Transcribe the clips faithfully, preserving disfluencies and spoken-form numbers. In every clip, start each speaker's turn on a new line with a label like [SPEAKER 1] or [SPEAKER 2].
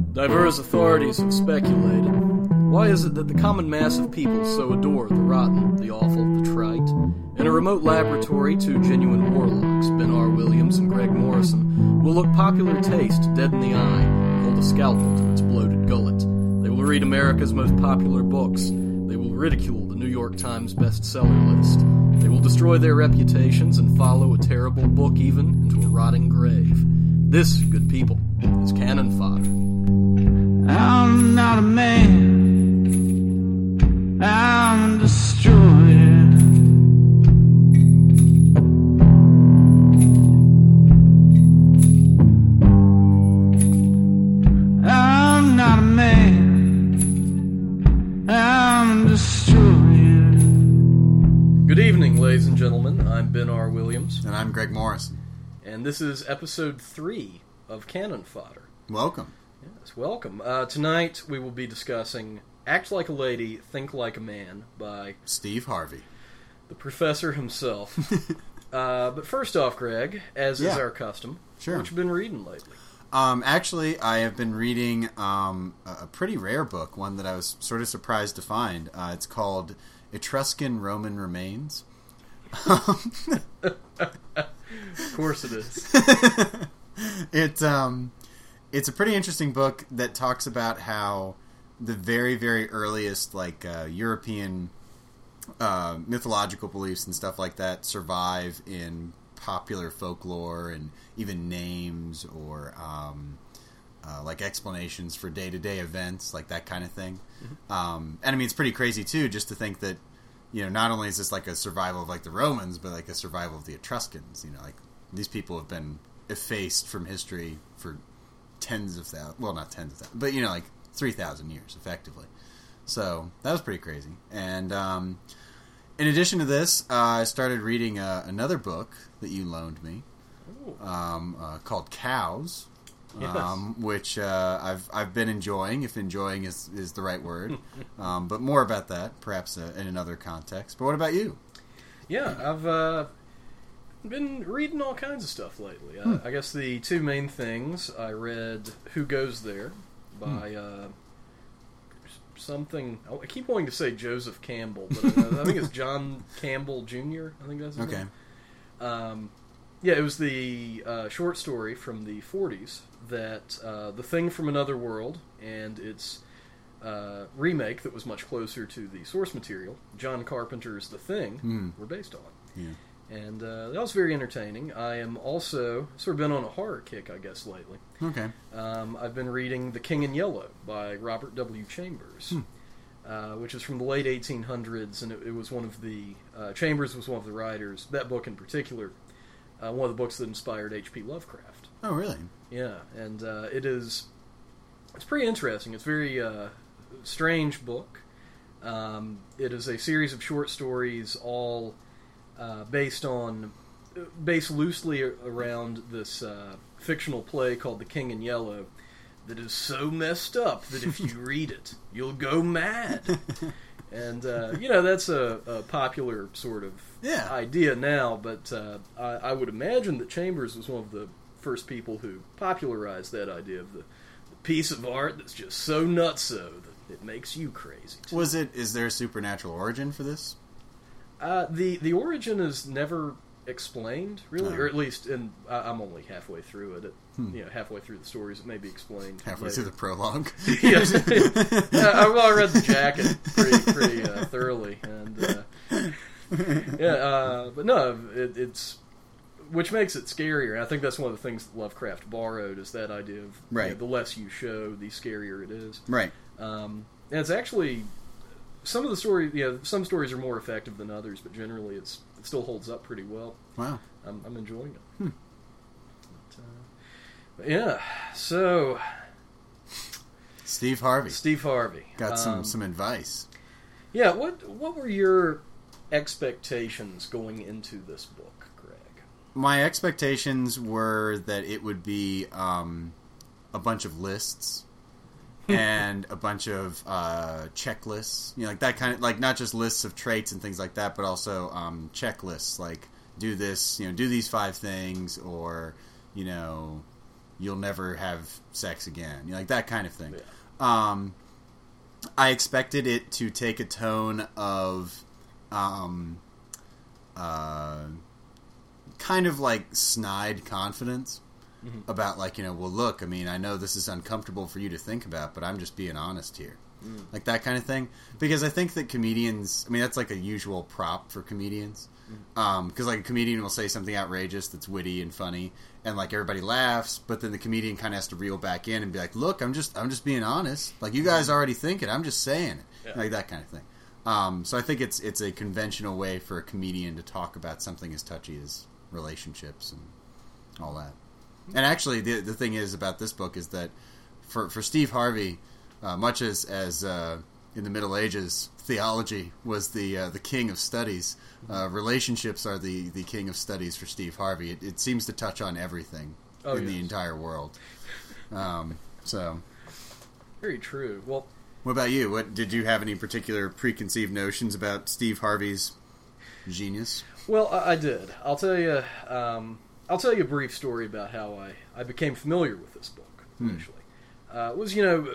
[SPEAKER 1] Diverse authorities have speculated. Why is it that the common mass of people so adore the rotten, the awful, the trite? In a remote laboratory, two genuine warlocks, Ben R. Williams and Greg Morrison, will look popular taste dead in the eye and hold a scalpel to its bloated gullet. They will read America's most popular books. They will ridicule the New York Times bestseller list. They will destroy their reputations and follow a terrible book even into a rotting grave. This, good people, is cannon fodder.
[SPEAKER 2] I'm not a man, I'm a destroyer. I'm not a man, I'm a destroyer.
[SPEAKER 1] Good evening, ladies and gentlemen. I'm Ben R. Williams.
[SPEAKER 3] And I'm Greg Morrison.
[SPEAKER 1] And this is episode three of Cannon Fodder.
[SPEAKER 3] Welcome.
[SPEAKER 1] Yes, welcome. Uh, tonight we will be discussing Act Like a Lady, Think Like a Man by
[SPEAKER 3] Steve Harvey,
[SPEAKER 1] the professor himself. uh, but first off, Greg, as
[SPEAKER 3] yeah.
[SPEAKER 1] is our custom,
[SPEAKER 3] sure.
[SPEAKER 1] what you been reading lately?
[SPEAKER 3] Um, actually, I have been reading um, a pretty rare book, one that I was sort of surprised to find. Uh, it's called Etruscan Roman Remains.
[SPEAKER 1] Of course it is.
[SPEAKER 3] it um, it's a pretty interesting book that talks about how the very, very earliest like uh, European uh, mythological beliefs and stuff like that survive in popular folklore and even names or um, uh, like explanations for day-to-day events, like that kind of thing. Mm-hmm. Um, and I mean, it's pretty crazy too, just to think that, you know, not only is this like a survival of like the Romans, but like a survival of the Etruscans. You know, like these people have been effaced from history for tens of thousands, well, not tens of thousands, but you know, like three thousand years effectively. So that was pretty crazy. And um, in addition to this, uh, I started reading uh, another book that you loaned me um, uh, called Cows.
[SPEAKER 1] Yes.
[SPEAKER 3] Um, which uh, I've I've been enjoying, if enjoying is, is the right word. um, but more about that, perhaps uh, in another context. But what about you?
[SPEAKER 1] Yeah, I've uh, been reading all kinds of stuff lately. Uh,
[SPEAKER 3] Hmm.
[SPEAKER 1] I guess the two main things, I read Who Goes There by
[SPEAKER 3] Hmm.
[SPEAKER 1] uh, something... I keep wanting to say Joseph Campbell, but I, I think it's John Campbell Junior I think that's his
[SPEAKER 3] Okay.
[SPEAKER 1] name. Um, yeah, it was the uh, short story from the forties that uh, The Thing from Another World and its uh, remake that was much closer to the source material, John Carpenter's The Thing,
[SPEAKER 3] Hmm.
[SPEAKER 1] were based on.
[SPEAKER 3] Yeah.
[SPEAKER 1] And uh, that was very entertaining. I am also sort of been on a horror kick, I guess, lately.
[SPEAKER 3] Okay.
[SPEAKER 1] Um, I've been reading The King in Yellow by Robert W. Chambers,
[SPEAKER 3] Hmm.
[SPEAKER 1] uh, which is from the late eighteen hundreds, and it, it was one of the... Uh, Chambers was one of the writers, that book in particular, uh, one of the books that inspired H P Lovecraft.
[SPEAKER 3] Oh, really?
[SPEAKER 1] Yeah, and uh, it is... It's pretty interesting. It's a very uh, strange book. Um, it is a series of short stories, all uh, based on... based loosely around this uh, fictional play called The King in Yellow that is so messed up that if you read it, you'll go mad. And, uh, you know, that's a, a popular sort of
[SPEAKER 3] Yeah.
[SPEAKER 1] idea now, but uh, I, I would imagine that Chambers was one of the first people who popularized that idea of the, the piece of art that's just so nutso that it makes you crazy. too.
[SPEAKER 3] Was it? Is there a supernatural origin for this?
[SPEAKER 1] Uh, the, the origin is never explained, really,
[SPEAKER 3] No.
[SPEAKER 1] or at least, and I'm only halfway through it. it
[SPEAKER 3] Hmm.
[SPEAKER 1] You know, halfway through the stories, it may be explained.
[SPEAKER 3] Halfway
[SPEAKER 1] later.
[SPEAKER 3] through the prologue.
[SPEAKER 1] yeah, yeah I, well, I read the jacket pretty, pretty uh, thoroughly, and uh, yeah, uh, but no, it, it's which makes it scarier. I think that's one of the things that Lovecraft borrowed is that idea of you
[SPEAKER 3] Right.
[SPEAKER 1] know, the less you show, the scarier it is.
[SPEAKER 3] Right.
[SPEAKER 1] Um, and it's actually some of the stories. You know, some stories are more effective than others, but generally, it's it still holds up pretty well.
[SPEAKER 3] Wow.
[SPEAKER 1] I'm, I'm enjoying it.
[SPEAKER 3] Hmm.
[SPEAKER 1] But, uh, but yeah, so
[SPEAKER 3] Steve Harvey.
[SPEAKER 1] Steve Harvey
[SPEAKER 3] Got some,
[SPEAKER 1] Um,
[SPEAKER 3] some advice.
[SPEAKER 1] Yeah, what what were your expectations going into this book, Greg?
[SPEAKER 3] My expectations were that it would be um, a bunch of lists and a bunch of uh, checklists, you know, like that kind of, like not just lists of traits and things like that, but also um, checklists, like do this, you know, do these five things, or you know, you'll never have sex again, you know, like that kind of thing.
[SPEAKER 1] Yeah.
[SPEAKER 3] Um, I expected it to take a tone of, um, uh, kind of like snide confidence mm-hmm. about like, you know, well, look, I mean, I know this is uncomfortable for you to think about, but I'm just being honest here. Mm. Like that kind of thing. Because I think that comedians, I mean, that's like a usual prop for comedians. Mm. Um, because like a comedian will say something outrageous that's witty and funny, and like everybody laughs, but then the comedian kind of has to reel back in and be like, look, I'm just, I'm just being honest. Like you guys already think it, I'm just saying it. Yeah. Like that kind of thing. Um, so I think it's, it's a conventional way for a comedian to talk about something as touchy as relationships and all that. And actually, the the thing is about this book is that for for Steve Harvey, uh, much as as uh, in the Middle Ages, theology was the uh, the king of studies. Uh, relationships are the, the king of studies for Steve Harvey. It, it seems to touch on everything oh, in yes. the entire world. Um, so,
[SPEAKER 1] very true. Well,
[SPEAKER 3] what about you? What did you have any particular preconceived notions about Steve Harvey's genius?
[SPEAKER 1] Well, I, I did. I'll tell you. Um, I'll tell you a brief story about how I, I became familiar with this book. Initially, hmm. uh, it was you know.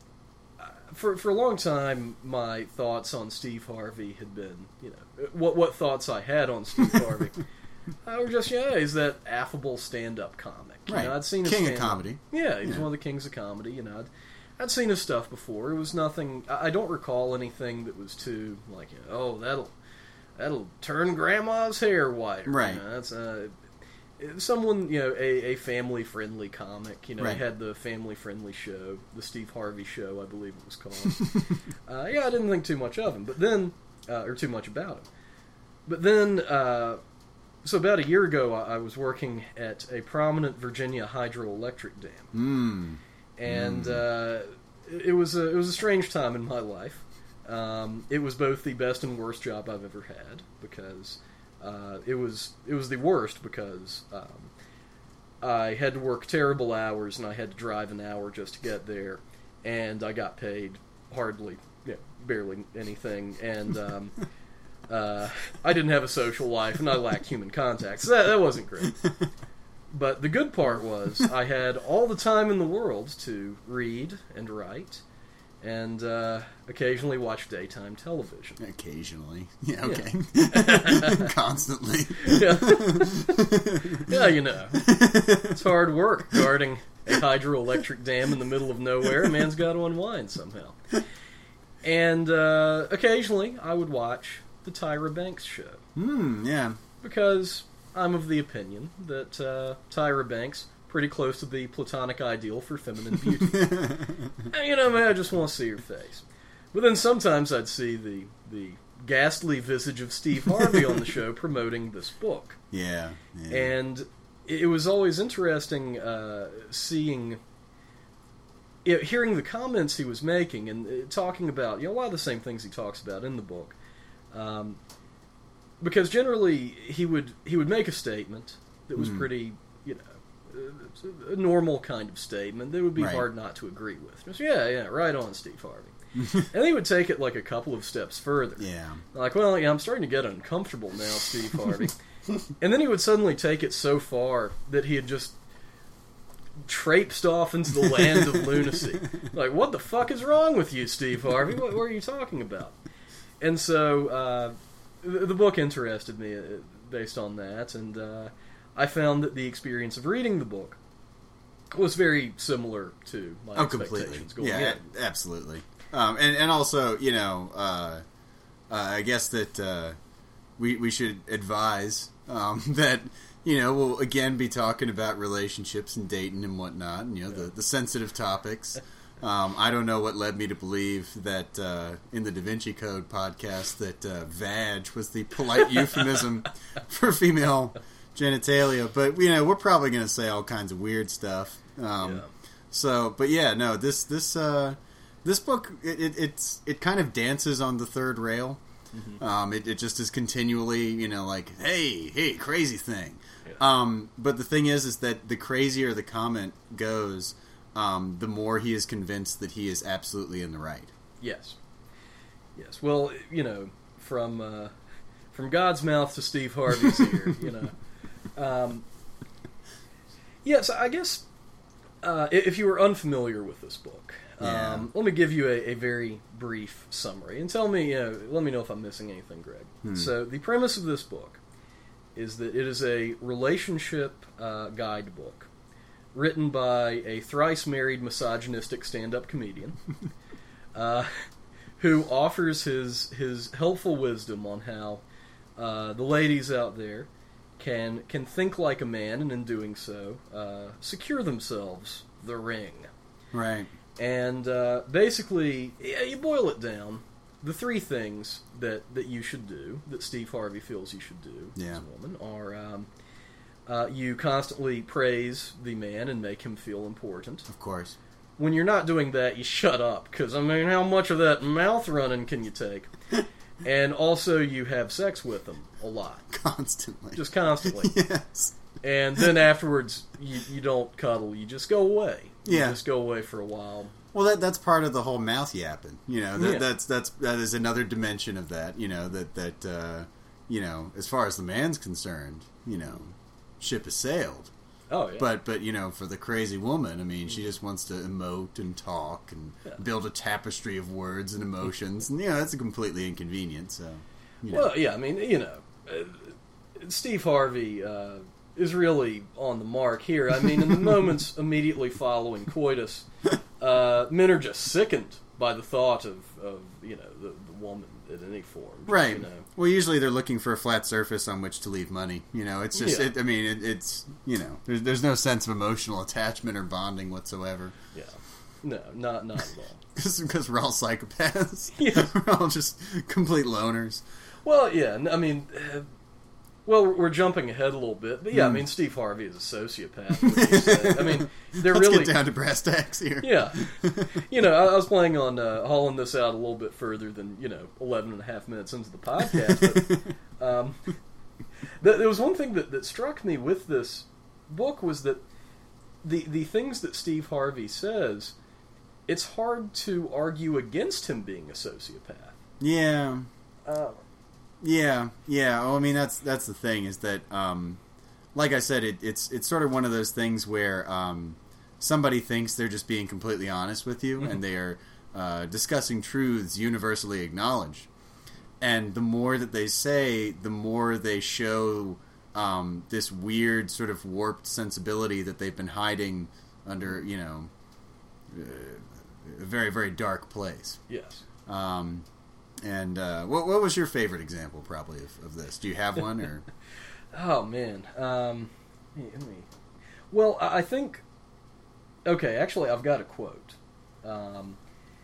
[SPEAKER 1] For for a long time, my thoughts on Steve Harvey had been, you know, what what thoughts I had on Steve Harvey uh, were just, yeah, he's that affable stand-up comic. You
[SPEAKER 3] right,
[SPEAKER 1] know, I'd seen his
[SPEAKER 3] king
[SPEAKER 1] stand-up.
[SPEAKER 3] of comedy.
[SPEAKER 1] Yeah, he's yeah. one of the kings of comedy. You know, I'd, I'd seen his stuff before. It was nothing. I, I don't recall anything that was too like, you know, oh, that'll that'll turn Grandma's hair white.
[SPEAKER 3] Right.
[SPEAKER 1] You know, that's uh, someone, you know, a, a family-friendly comic. You know,
[SPEAKER 3] right.
[SPEAKER 1] he had the family-friendly show, the Steve Harvey Show, I believe it was called. uh, yeah, I didn't think too much of him, but then, uh, or too much about him. But then, uh, so about a year ago, I, I was working at a prominent Virginia hydroelectric dam,
[SPEAKER 3] mm.
[SPEAKER 1] and
[SPEAKER 3] mm.
[SPEAKER 1] Uh, it, it was a it was a strange time in my life. Um, it was both the best and worst job I've ever had because. Uh, it was it was the worst because um, I had to work terrible hours and I had to drive an hour just to get there, and I got paid hardly, you know, barely anything, and um, uh, I didn't have a social life and I lacked human contact, so that, that wasn't great. But the good part was I had all the time in the world to read and write. And uh, occasionally watch daytime television.
[SPEAKER 3] Occasionally. Yeah, okay.
[SPEAKER 1] Yeah.
[SPEAKER 3] Constantly.
[SPEAKER 1] Yeah. Yeah, you know. It's hard work guarding a hydroelectric dam in the middle of nowhere. A man's got to unwind somehow. And uh, occasionally I would watch the Tyra Banks show.
[SPEAKER 3] Hmm, yeah.
[SPEAKER 1] Because I'm of the opinion that uh, Tyra Banks... pretty close to the platonic ideal for feminine beauty. And, you know, man, I just want to see her face. But then sometimes I'd see the the ghastly visage of Steve Harvey on the show promoting this book.
[SPEAKER 3] Yeah. yeah.
[SPEAKER 1] And it was always interesting uh, seeing, you know, hearing the comments he was making and uh, talking about, you know, a lot of the same things he talks about in the book. Um, because generally he would he would make a statement that was mm. pretty, you know, a normal kind of statement that would be
[SPEAKER 3] right.
[SPEAKER 1] hard not to agree with. Just, yeah, yeah, right on, Steve Harvey. And he would take it like a couple of steps further.
[SPEAKER 3] Yeah.
[SPEAKER 1] Like, well, yeah, I'm starting to get uncomfortable now, Steve Harvey. And then he would suddenly take it so far that he had just traipsed off into the land of lunacy. Like, what the fuck is wrong with you, Steve Harvey? What, what are you talking about? And so uh, the, the book interested me uh, based on that, and uh, I found that the experience of reading the book was very similar to my
[SPEAKER 3] oh,
[SPEAKER 1] expectations.
[SPEAKER 3] Completely.
[SPEAKER 1] Going
[SPEAKER 3] yeah,
[SPEAKER 1] in.
[SPEAKER 3] absolutely. Um, and, and also, you know, uh, uh, I guess that uh, we we should advise um, that, you know, we'll again be talking about relationships and dating and whatnot, and, you know, yeah. the, the sensitive topics. Um, I don't know what led me to believe that uh, in the Da Vinci Code podcast that uh, vag was the polite euphemism for female genitalia, but you know we're probably going to say all kinds of weird stuff. Um, yeah. So, but yeah, no, this this uh, this book it, it it's it kind of dances on the third rail. Mm-hmm. Um, it, it just is continually, you know, like hey, hey, crazy thing. Yeah. Um, but the thing is, is that the crazier the comment goes, um, the more he is convinced that he is absolutely in the right.
[SPEAKER 1] Yes, yes. Well, you know, from uh, from God's mouth to Steve Harvey's ear, you know. Um, yes, I guess uh, if you were unfamiliar with this book,
[SPEAKER 3] Yeah.
[SPEAKER 1] um, let me give you a, a very brief summary and tell me, you know, let me know if I'm missing anything, Greg.
[SPEAKER 3] Hmm.
[SPEAKER 1] So the premise of this book is that it is a relationship uh, guidebook written by a thrice-married misogynistic stand-up comedian uh, who offers his his helpful wisdom on how uh, the ladies out there can can think like a man, and in doing so, uh, secure themselves the ring.
[SPEAKER 3] Right.
[SPEAKER 1] And uh, basically, yeah, you boil it down, the three things that, that you should do, that Steve Harvey feels you should do
[SPEAKER 3] Yeah.
[SPEAKER 1] as a woman, are um, uh, you constantly praise the man and make him feel important.
[SPEAKER 3] Of course.
[SPEAKER 1] When you're not doing that, you shut up, because, I mean, how much of that mouth running can you take? And also, you have sex with him a lot.
[SPEAKER 3] Constantly.
[SPEAKER 1] Just constantly.
[SPEAKER 3] Yes.
[SPEAKER 1] And then afterwards, you, you don't cuddle, you just go away. You
[SPEAKER 3] Yeah.
[SPEAKER 1] just go away for a while.
[SPEAKER 3] Well, that that's part of the whole mouth yapping. You know, that,
[SPEAKER 1] Yeah.
[SPEAKER 3] that's that's that is another dimension of that. You know, that that uh, you know, as far as the man's concerned, you know, ship has sailed.
[SPEAKER 1] Oh, yeah.
[SPEAKER 3] But but you know, for the crazy woman, I mean, she just wants to emote and talk and
[SPEAKER 1] Yeah.
[SPEAKER 3] build a tapestry of words and emotions, and you know, that's completely inconvenient. So, you know.
[SPEAKER 1] Well, yeah, I mean, you know, uh, Steve Harvey uh, is really on the mark here. I mean, in the moments immediately following coitus, uh, men are just sickened by the thought of, of you know, the, the woman in any form.
[SPEAKER 3] Right.
[SPEAKER 1] You know.
[SPEAKER 3] Well, usually they're looking for a flat surface on which to leave money. You know, it's just,
[SPEAKER 1] Yeah.
[SPEAKER 3] it, I mean, it, it's, you know, there's, there's no sense of emotional attachment or bonding whatsoever.
[SPEAKER 1] Yeah. No, not not at all.
[SPEAKER 3] Because we're all psychopaths.
[SPEAKER 1] Yeah.
[SPEAKER 3] We're all just complete loners.
[SPEAKER 1] Well, yeah, n- I mean, uh, well, we're- we're jumping ahead a little bit, but yeah, I
[SPEAKER 3] Hmm.
[SPEAKER 1] mean, Steve Harvey is a sociopath. What you say. I mean, they're
[SPEAKER 3] Let's
[SPEAKER 1] really
[SPEAKER 3] get down to brass tacks here.
[SPEAKER 1] Yeah. You know, I, I was planning on uh, hauling this out a little bit further than, you know, eleven and a half minutes into the podcast. But, um, th- there was one thing that, that struck me with this book was that the, the things that Steve Harvey says, it's hard to argue against him being a sociopath.
[SPEAKER 3] Yeah.
[SPEAKER 1] Uh,
[SPEAKER 3] Yeah, yeah. Well, I mean, that's that's the thing is that, um, like I said, it, it's it's sort of one of those things where um, somebody thinks they're just being completely honest with you, and they are uh, discussing truths universally acknowledged. And the more that they say, the more they show um, this weird sort of warped sensibility that they've been hiding under, you know, uh, a very very dark place.
[SPEAKER 1] yes.
[SPEAKER 3] Um, and uh, what what was your favorite example, probably, of, of this? Do you have one, or
[SPEAKER 1] Oh, man. Um, let me- well, I I think... Okay, actually, I've got a quote. Um,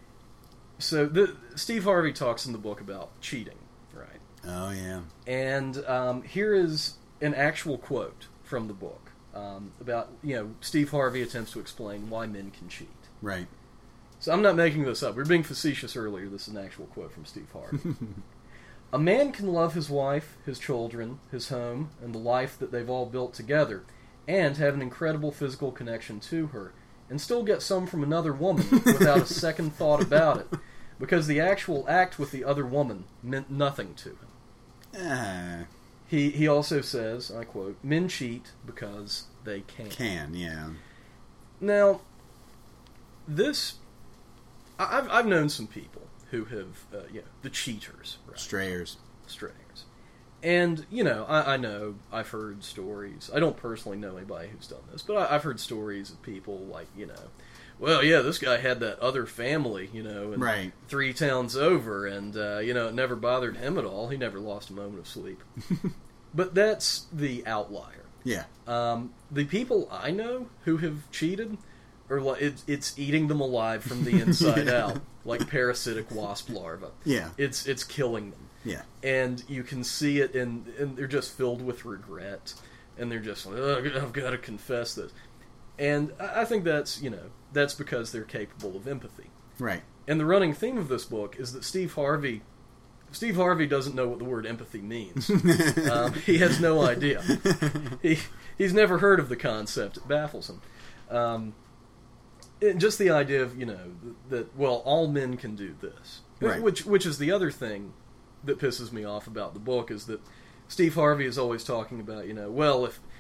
[SPEAKER 1] so, the, Steve Harvey talks in the book about cheating, right?
[SPEAKER 3] oh yeah,
[SPEAKER 1] And um, here is an actual quote from the book um, about, you know, Steve Harvey attempts to explain why men can cheat.
[SPEAKER 3] right,
[SPEAKER 1] So I'm not making this up. We were being facetious earlier. This is an actual quote from Steve Harvey. A man can love his wife, his children, his home, and the life that they've all built together, and have an incredible physical connection to her, and still get some from another woman without a second thought about it, because the actual act with the other woman meant nothing to him.
[SPEAKER 3] uh,
[SPEAKER 1] He he also says, I quote, "Men cheat because they can."
[SPEAKER 3] can yeah,
[SPEAKER 1] Now, this, I- I've I've known some people who have, uh, you know, the cheaters, right?
[SPEAKER 3] strayers,
[SPEAKER 1] Strayers. And, you know, I, I know, I've heard stories, I don't personally know anybody who's done this, but I, I've heard stories of people like, you know, well, yeah, this guy had that other family, you know, and
[SPEAKER 3] right,
[SPEAKER 1] three towns over, and, uh, you know, it never bothered him at all. He never lost a moment of sleep. But that's the outlier.
[SPEAKER 3] yeah,
[SPEAKER 1] Um, the people I know who have cheated are like, it's, it's eating them alive from the inside
[SPEAKER 3] Yeah.
[SPEAKER 1] out, like parasitic wasp larvae.
[SPEAKER 3] yeah,
[SPEAKER 1] It's it's killing them,
[SPEAKER 3] yeah,
[SPEAKER 1] and you can see it, in, and they're just filled with regret, and they're just like, "Ugh, I've got to confess this, and I I think that's you know that's because they're capable of empathy.
[SPEAKER 3] right,
[SPEAKER 1] And the running theme of this book is that Steve Harvey. Steve Harvey doesn't know what the word empathy means. um, he has no idea. He he's never heard of the concept. It baffles him. Um, it- just the idea of you know that well, all men can do this,
[SPEAKER 3] Right.
[SPEAKER 1] which which is the other thing that pisses me off about the book is that Steve Harvey is always talking about you know well if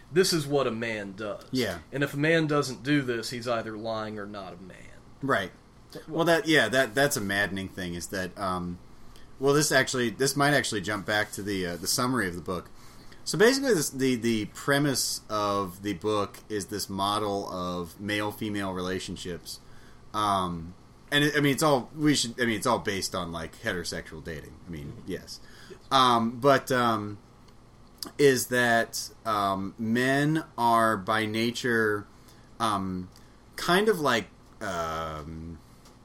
[SPEAKER 1] this is what a man does.
[SPEAKER 3] Yeah.
[SPEAKER 1] And if a man doesn't do this, he's either lying or not a man.
[SPEAKER 3] Right. Well, that yeah, that that's a maddening thing. Is that um, well, this actually this might actually jump back to the uh, the summary of the book. So basically, this, the the premise of the book is this model of male female relationships, um, and it, I mean it's all we should. I mean it's all based on like heterosexual dating. I mean mm-hmm. yes, yes. Um, but um, is that um, men are by nature um, kind of like. Um,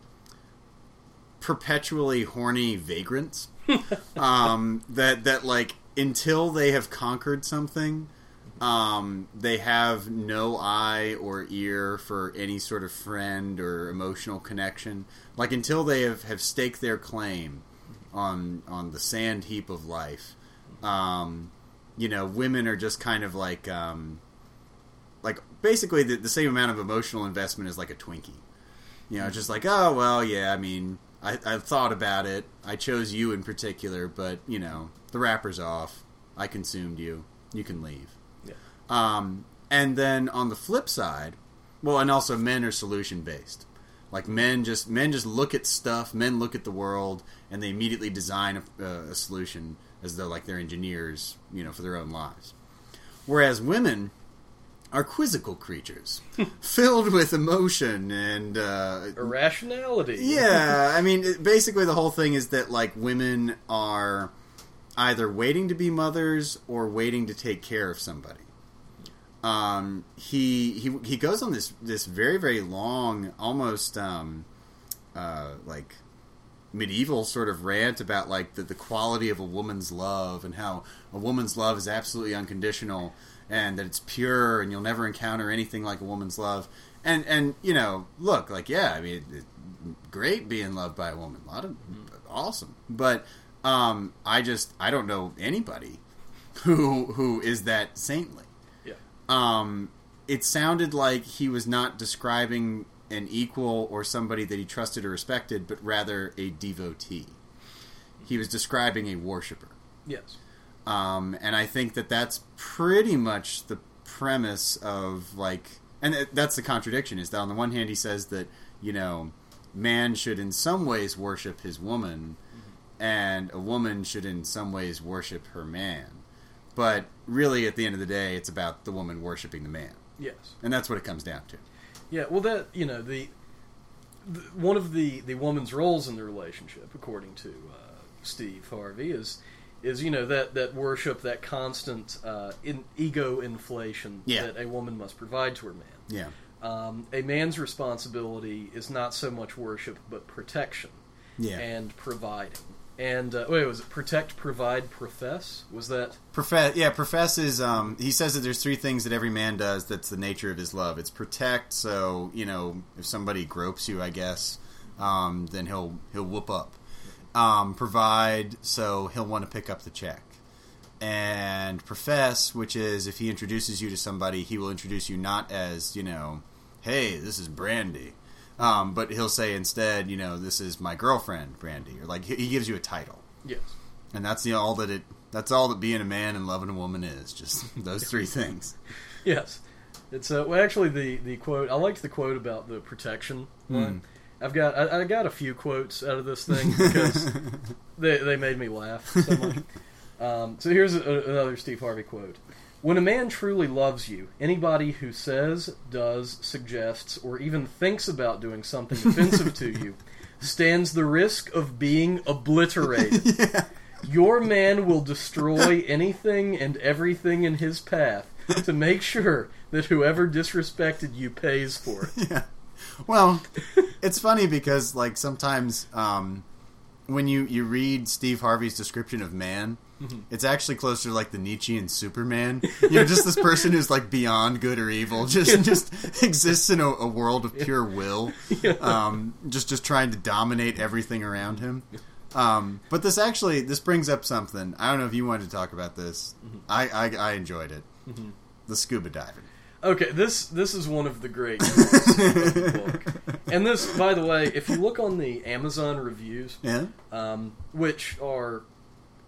[SPEAKER 3] perpetually horny vagrants um, that that like until they have conquered something, um, they have no eye or ear for any sort of friend or emotional connection. Like until they have, have staked their claim on on the sand heap of life, um, you know, women are just kind of like um, like basically the, the same amount of emotional investment as like a Twinkie. You know, just like, oh well, yeah, I mean. I, I thought about it. I chose you in particular, but, you know, the wrapper's off. I consumed you. You can leave.
[SPEAKER 1] Yeah.
[SPEAKER 3] Um, and then on the flip side, well, and also men are solution-based. Like, men just men just look at stuff, men look at the world, and they immediately design a, uh, a solution as though, like, they're engineers, you know, for their own lives. Whereas women are quizzical creatures, filled with emotion and... Uh,
[SPEAKER 1] irrationality.
[SPEAKER 3] Yeah, I mean, it, basically the whole thing is that, like, women are either waiting to be mothers or waiting to take care of somebody. Um, he he he goes on this, this very, very long, almost, um, uh, like, medieval sort of rant about, like, the, the quality of a woman's love and how a woman's love is absolutely unconditional and that it's pure and you'll never encounter anything like a woman's love. And, and you know, look, like, yeah, I mean, it, great being loved by a woman. A lot of, awesome. But um, I just, I don't know anybody who who is that saintly.
[SPEAKER 1] Yeah.
[SPEAKER 3] Um, it sounded like he was not describing an equal or somebody that he trusted or respected, but rather a devotee. He was describing a worshiper.
[SPEAKER 1] Yes.
[SPEAKER 3] Um, and I think that that's pretty much the premise of, like... And that's the contradiction, is that on the one hand he says that, you know, man should in some ways worship his woman, mm-hmm. and a woman should in some ways worship her man. But really, at the end of the day, it's about the woman worshiping the man.
[SPEAKER 1] Yes.
[SPEAKER 3] And that's what it comes down to.
[SPEAKER 1] Yeah, well, that, you know, the, the one of the, the woman's roles in the relationship, according to uh, Steve Harvey, is... is, you know, that, that worship, that constant uh, in, ego inflation
[SPEAKER 3] yeah.
[SPEAKER 1] that a woman must provide to her man.
[SPEAKER 3] Yeah.
[SPEAKER 1] Um, a man's responsibility is not so much worship, but protection
[SPEAKER 3] yeah.
[SPEAKER 1] and providing. And, uh, wait, was it protect, provide, profess? Was that...
[SPEAKER 3] Profess, yeah, profess is, um, he says that there's three things that every man does that's the nature of his love. It's protect, so, you know, if somebody gropes you, I guess, um, then he'll he'll whoop up. Um, provide, so he'll want to pick up the check. And profess, which is if he introduces you to somebody, he will introduce you not as, you know, hey, this is Brandy. Um, but he'll say instead, you know, this is my girlfriend, Brandy. Or like, he gives you a title.
[SPEAKER 1] Yes.
[SPEAKER 3] And that's the, all that it, that's all that being a man and loving a woman is. Just those three things.
[SPEAKER 1] Yes. It's, uh, well, actually, the, the quote, I liked the quote about the protection one. Mm. I've got I, I got a few quotes out of this thing because they they made me laugh so much. Um, so here's a, another Steve Harvey quote: "When a man truly loves you, anybody who says, does, suggests, or even thinks about doing something offensive to you stands the risk of being obliterated.
[SPEAKER 3] Yeah.
[SPEAKER 1] Your man will destroy anything and everything in his path to make sure that whoever disrespected you pays for it."
[SPEAKER 3] Yeah. Well, it's funny because, like, sometimes um, when you, you read Steve Harvey's description of man, mm-hmm. it's actually closer to, like, the Nietzschean Superman. You know, just this person who's, like, beyond good or evil, just just exists in a, a world of pure will,
[SPEAKER 1] yeah.
[SPEAKER 3] um, just, just trying to dominate everything around him. Um, but this actually, this brings up something. I don't know if you wanted to talk about this. Mm-hmm. I, I, I enjoyed it. Mm-hmm. The scuba diving.
[SPEAKER 1] Okay, this this is one of the great quotes of the book. And this, by the way, if you look on the Amazon reviews,
[SPEAKER 3] yeah.
[SPEAKER 1] um, which are,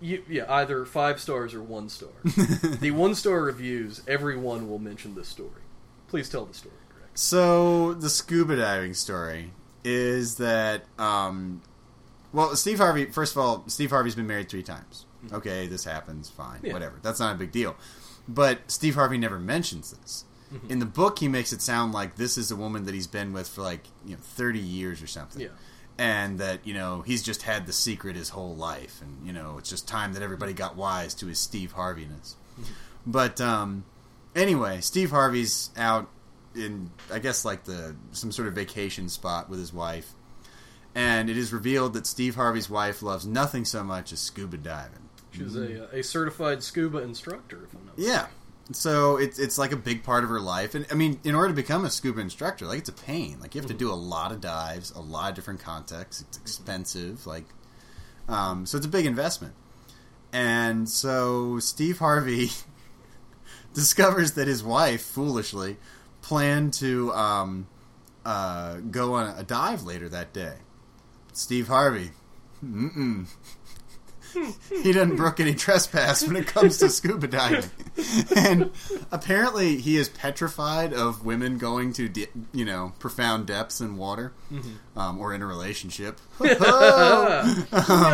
[SPEAKER 1] You, yeah, either five stars or one star. The one-star reviews, everyone will mention this story. Please tell the story, Greg.
[SPEAKER 3] So, the scuba diving story is that, um, well, Steve Harvey, first of all, Steve Harvey's been married three times. Mm-hmm. Okay, this happens, fine, yeah. whatever. That's not a big deal. But Steve Harvey never mentions this. Mm-hmm. In the book, he makes it sound like this is a woman that he's been with for, like, you know, thirty years or something.
[SPEAKER 1] Yeah.
[SPEAKER 3] And that, you know, he's just had the secret his whole life. And, you know, it's just time that everybody got wise to his Steve Harvey-ness. Mm-hmm. But, um, anyway, Steve Harvey's out in, I guess, like, the some sort of vacation spot with his wife. And it is revealed that Steve Harvey's wife loves nothing so much as scuba diving.
[SPEAKER 1] She's a, a certified scuba instructor, if I'm not mistaken.
[SPEAKER 3] Yeah. So it's it's like a big part of her life, and I mean, in order to become a scuba instructor, like it's a pain. Like you have to do a lot of dives, a lot of different contexts. It's expensive, like, um, so it's a big investment. And so Steve Harvey discovers that his wife, foolishly, planned to um, uh, go on a dive later that day. Steve Harvey, mm-mm. He doesn't brook any trespass when it comes to scuba diving. And apparently he is petrified of women going to, de- you know, profound depths in water, mm-hmm. um, or in a relationship. um,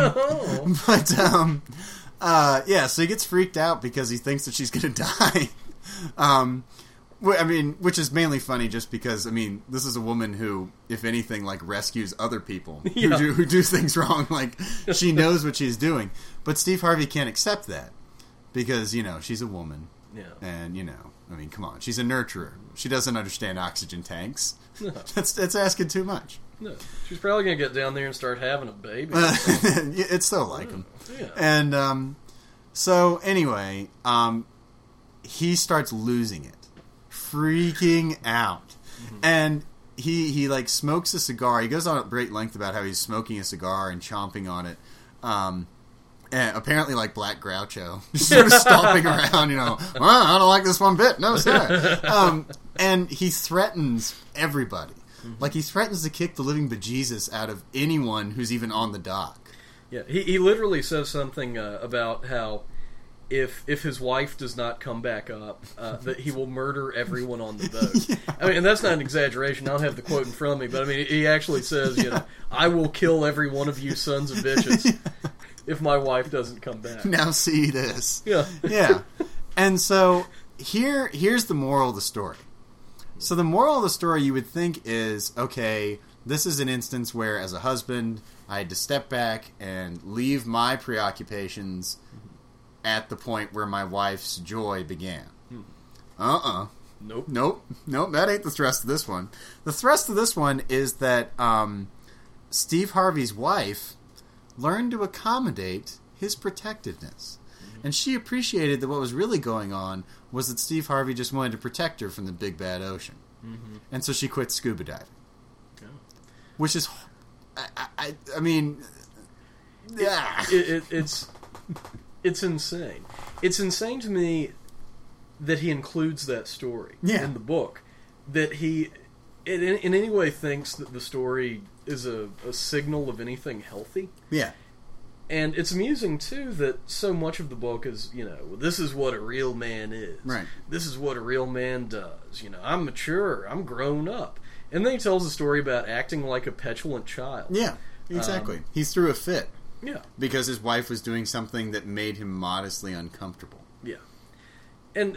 [SPEAKER 3] but, um, uh, yeah, so he gets freaked out because he thinks that she's going to die. um, I mean, which is mainly funny just because, I mean, this is a woman who, if anything, like, rescues other people
[SPEAKER 1] yeah.
[SPEAKER 3] who, do, who do things wrong. Like, she knows what she's doing. But Steve Harvey can't accept that because, you know, she's a woman.
[SPEAKER 1] Yeah.
[SPEAKER 3] And, you know, I mean, come on. She's a nurturer. She doesn't understand oxygen tanks.
[SPEAKER 1] No.
[SPEAKER 3] That's, that's asking too much.
[SPEAKER 1] No. She's probably going to get down there and start having a baby.
[SPEAKER 3] Uh, it's so like him.
[SPEAKER 1] Yeah.
[SPEAKER 3] And, um, so, anyway, um, he starts losing it. Freaking out. Mm-hmm. And he he like smokes a cigar. He goes on at great length about how he's smoking a cigar and chomping on it. Um, and apparently like Black Groucho, just sort of stomping around, you know, well, I don't like this one bit. No, sir. Um, and he threatens everybody. Mm-hmm. Like he threatens to kick the living bejesus out of anyone who's even on the dock.
[SPEAKER 1] Yeah, he he literally says something uh, about how If if his wife does not come back up, uh, that he will murder everyone on the boat. yeah. I mean, and that's not an exaggeration. I don't have the quote in front of me, but I mean, he actually says, you know, I will kill every one of you sons of bitches yeah. if my wife doesn't come back.
[SPEAKER 3] Now see this.
[SPEAKER 1] Yeah.
[SPEAKER 3] Yeah. And so here here's the moral of the story. So the moral of the story you would think is, okay, this is an instance where as a husband, I had to step back and leave my preoccupations at the point where my wife's joy began. Hmm. Uh-uh.
[SPEAKER 1] Nope.
[SPEAKER 3] Nope. Nope, that ain't the thrust of this one. The thrust of this one is that um, Steve Harvey's wife learned to accommodate his protectiveness. Mm-hmm. And she appreciated that what was really going on was that Steve Harvey just wanted to protect her from the big bad ocean. Mm-hmm. And so she quit scuba diving.
[SPEAKER 1] Yeah.
[SPEAKER 3] Which is... I, I, I mean... Yeah.
[SPEAKER 1] It, it, it's... It's insane. It's insane to me that he includes that story
[SPEAKER 3] yeah.
[SPEAKER 1] in the book. That he, in, in any way, thinks that the story is a, a signal of anything healthy.
[SPEAKER 3] Yeah.
[SPEAKER 1] And it's amusing, too, that so much of the book is, you know, this is what a real man is.
[SPEAKER 3] Right.
[SPEAKER 1] This is what a real man does. You know, I'm mature. I'm grown up. And then he tells a story about acting like a petulant child.
[SPEAKER 3] Yeah, exactly. Um, he threw a fit.
[SPEAKER 1] Yeah.
[SPEAKER 3] Because his wife was doing something that made him modestly uncomfortable.
[SPEAKER 1] Yeah. And,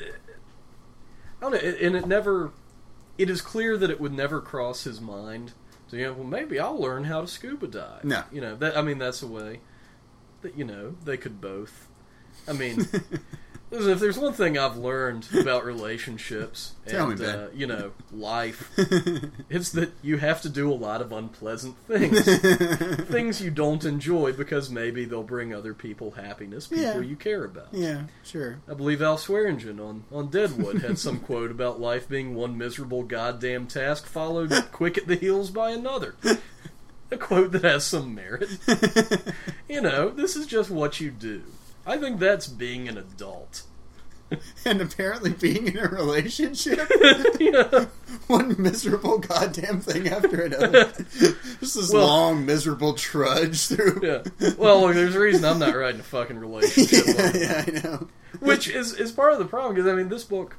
[SPEAKER 1] I don't know, and it never, it is clear that it would never cross his mind to, you know, well, maybe I'll learn how to scuba dive.
[SPEAKER 3] No.
[SPEAKER 1] You know, that, I mean, that's a way that, you know, they could both. I mean, listen, if there's one thing I've learned about relationships
[SPEAKER 3] Tell
[SPEAKER 1] and,
[SPEAKER 3] me,
[SPEAKER 1] uh, you know, life, it's that you have to do a lot of unpleasant things. Things you don't enjoy because maybe they'll bring other people happiness, people
[SPEAKER 3] yeah.
[SPEAKER 1] you care about.
[SPEAKER 3] Yeah, sure.
[SPEAKER 1] I believe Al Swearingen on, on Deadwood had some quote about life being one miserable goddamn task followed quick at the heels by another. A quote that has some merit. You know, this is just what you do. I think that's being an adult.
[SPEAKER 3] and apparently being in a relationship.
[SPEAKER 1] Yeah.
[SPEAKER 3] One miserable goddamn thing after another. Just this
[SPEAKER 1] Well-
[SPEAKER 3] long, miserable trudge through.
[SPEAKER 1] Yeah. Well, look, there's a reason I'm not writing a fucking relationship
[SPEAKER 3] yeah,
[SPEAKER 1] book.
[SPEAKER 3] yeah, I know.
[SPEAKER 1] Which is, is part of the problem, because, I mean, this book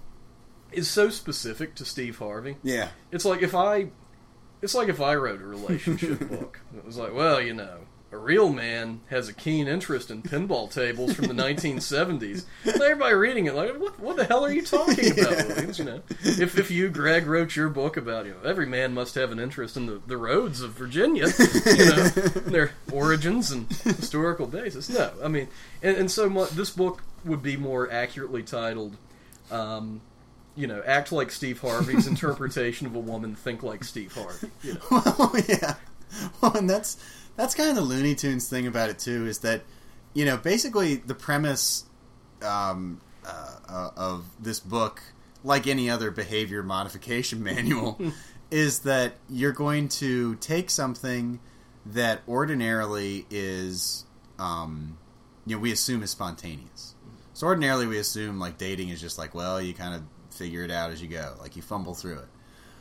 [SPEAKER 1] is so specific to Steve Harvey.
[SPEAKER 3] Yeah.
[SPEAKER 1] It's like if I... It's like if I wrote a relationship book. It was like, well, you know, a real man has a keen interest in pinball tables from the nineteen seventies. And everybody reading it like, what, what the hell are you talking about,
[SPEAKER 3] Yeah.
[SPEAKER 1] Williams? You know, if if you, Greg, wrote your book about, you know, every man must have an interest in the, the roads of Virginia, you know, their origins and historical basis. No, I mean, and, and so much, this book would be more accurately titled, um, you know, act like Steve Harvey's interpretation of a woman, think like Steve Harvey. You know?
[SPEAKER 3] Well, yeah. Well, and that's that's kind of the Looney Tunes thing about it too, is that, you know, basically the premise um, uh, uh, of this book, like any other behavior modification manual, is that you're going to take something that ordinarily is, um, you know, we assume is spontaneous. So ordinarily we assume like dating is just like, well, you kind of figure it out as you go, like you fumble through it.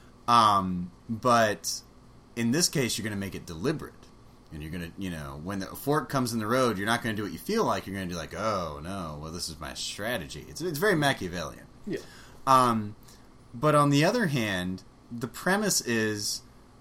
[SPEAKER 3] Um, but in this case, you're going to make it deliberate. And you're going to, you know, when the fork comes in the road, you're not going to do what you feel like. You're going to do like, oh, no, well, this is my strategy. It's it's very Machiavellian.
[SPEAKER 1] Yeah.
[SPEAKER 3] Um, but on the other hand, the premise is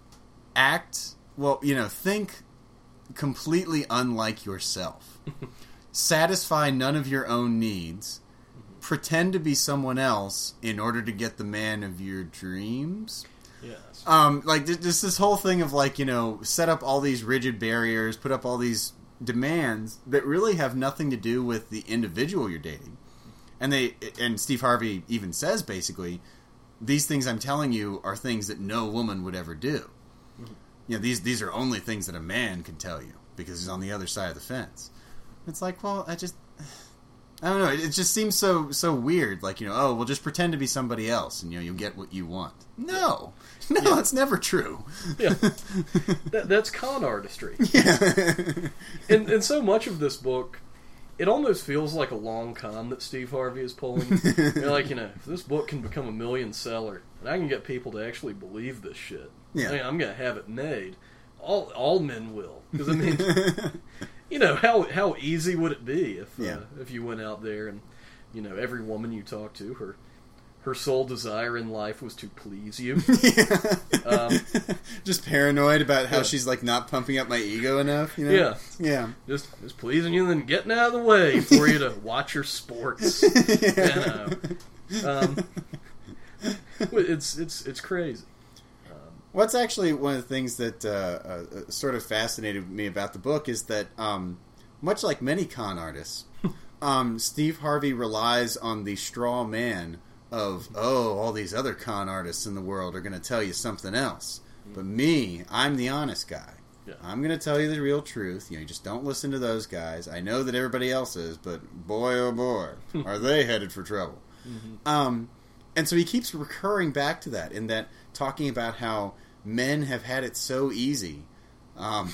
[SPEAKER 3] act, well, you know, think completely unlike yourself. Satisfy none of your own needs. Pretend to be someone else in order to get the man of your dreams.
[SPEAKER 1] Yes.
[SPEAKER 3] Um, like, just this whole thing of, like, you know, set up all these rigid barriers, put up all these demands that really have nothing to do with the individual you're dating. And they, and Steve Harvey even says, basically, these things I'm telling you are things that no woman would ever do. Mm-hmm. You know, these, these are only things that a man can tell you, because he's on the other side of the fence. It's like, well, I just... I don't know. It just seems so so weird. Like, you know, oh, well, just pretend to be somebody else, and you know, you'll get what you want. No, no,
[SPEAKER 1] Yeah.
[SPEAKER 3] that's never true.
[SPEAKER 1] Yeah, that, that's con artistry.
[SPEAKER 3] Yeah,
[SPEAKER 1] and and so much of this book, it almost feels like a long con that Steve Harvey is pulling. You're like, you know, if this book can become a million seller, and I can get people to actually believe this shit,
[SPEAKER 3] Yeah.
[SPEAKER 1] I mean, I'm gonna have it made. All all men will, because I mean. You know, how how easy would it be if
[SPEAKER 3] Yeah.
[SPEAKER 1] uh, if you went out there and, you know, every woman you talk to, her her sole desire in life was to please you.
[SPEAKER 3] yeah.
[SPEAKER 1] Um,
[SPEAKER 3] just paranoid about how
[SPEAKER 1] yeah.
[SPEAKER 3] she's like not pumping up my ego enough. You know?
[SPEAKER 1] Yeah.
[SPEAKER 3] yeah,
[SPEAKER 1] just just pleasing you and then getting out of the way for you to watch your sports.
[SPEAKER 3] yeah.
[SPEAKER 1] You know. Um, it's it's it's crazy.
[SPEAKER 3] What's actually one of the things that uh, uh, sort of fascinated me about the book is that, um, much like many con artists, um, Steve Harvey relies on the straw man of, oh, all these other con artists in the world are going to tell you something else. But me, I'm the honest guy.
[SPEAKER 1] Yeah.
[SPEAKER 3] I'm going to tell you the real truth. You know, you just don't listen to those guys. I know that everybody else is, but boy, oh boy, are they headed for trouble. Mm-hmm. Um, and so he keeps recurring back to that, in that talking about how men have had it so easy. Um,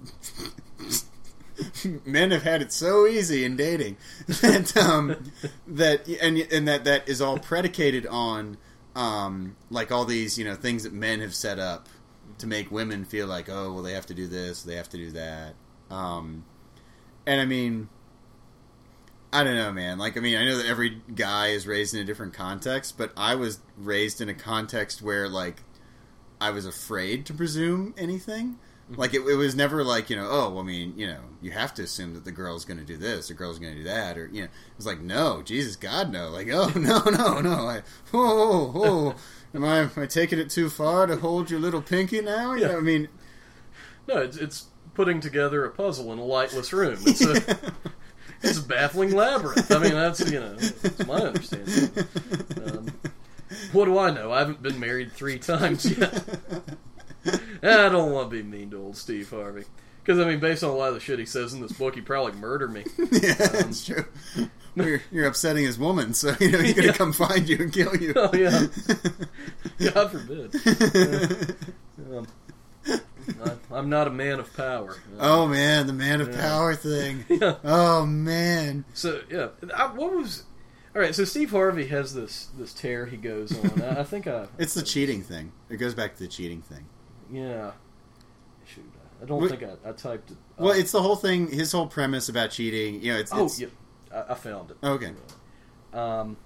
[SPEAKER 3] men have had it so easy in dating that um, that and and that that is all predicated on um, like all these, you know, things that men have set up to make women feel like, oh, well, they have to do this, they have to do that. Um, and I mean, I don't know, man. Like, I mean, I know that every guy is raised in a different context, but I was raised in a context where, like, I was afraid to presume anything. Mm-hmm. Like, it, it was never like, you know, oh, well, I mean, you know, you have to assume that the girl's going to do this, the girl's going to do that, or, you know, it was like, no, Jesus, God, no. Like, oh, no, no, no. I, oh, oh, oh. Am I, am I taking it too far to hold your little pinky now? You
[SPEAKER 1] Yeah.
[SPEAKER 3] know, I mean...
[SPEAKER 1] No, it's, it's putting together a puzzle in a lightless room. It's a, it's a baffling labyrinth. I mean, that's, you know, that's my understanding. Um, what do I know? I haven't been married three times yet. I don't want to be mean to old Steve Harvey. Because, I mean, based on a lot of the shit he says in this book, he'd probably murder me.
[SPEAKER 3] Yeah,
[SPEAKER 1] Um,
[SPEAKER 3] that's true. Well, you're, you're upsetting his woman, so, you know, he's going to
[SPEAKER 1] Yeah.
[SPEAKER 3] come find you and kill you.
[SPEAKER 1] Oh, yeah. God forbid. Uh, um, I, I'm not a man of power. Uh,
[SPEAKER 3] Oh, man, the man of
[SPEAKER 1] Yeah.
[SPEAKER 3] power thing.
[SPEAKER 1] Yeah.
[SPEAKER 3] Oh, man.
[SPEAKER 1] So, yeah. I, what was... All right, so Steve Harvey has this this tear he goes on. I, I think I.
[SPEAKER 3] It's the cheating thing. It goes back to the cheating thing.
[SPEAKER 1] Yeah. Shoot, I don't
[SPEAKER 3] What-
[SPEAKER 1] think I, I typed it.
[SPEAKER 3] Well,
[SPEAKER 1] up.
[SPEAKER 3] it's the whole thing. His whole premise about cheating. You know, it's.
[SPEAKER 1] Oh,
[SPEAKER 3] it's
[SPEAKER 1] yeah. I, I found it.
[SPEAKER 3] Okay.
[SPEAKER 1] Um,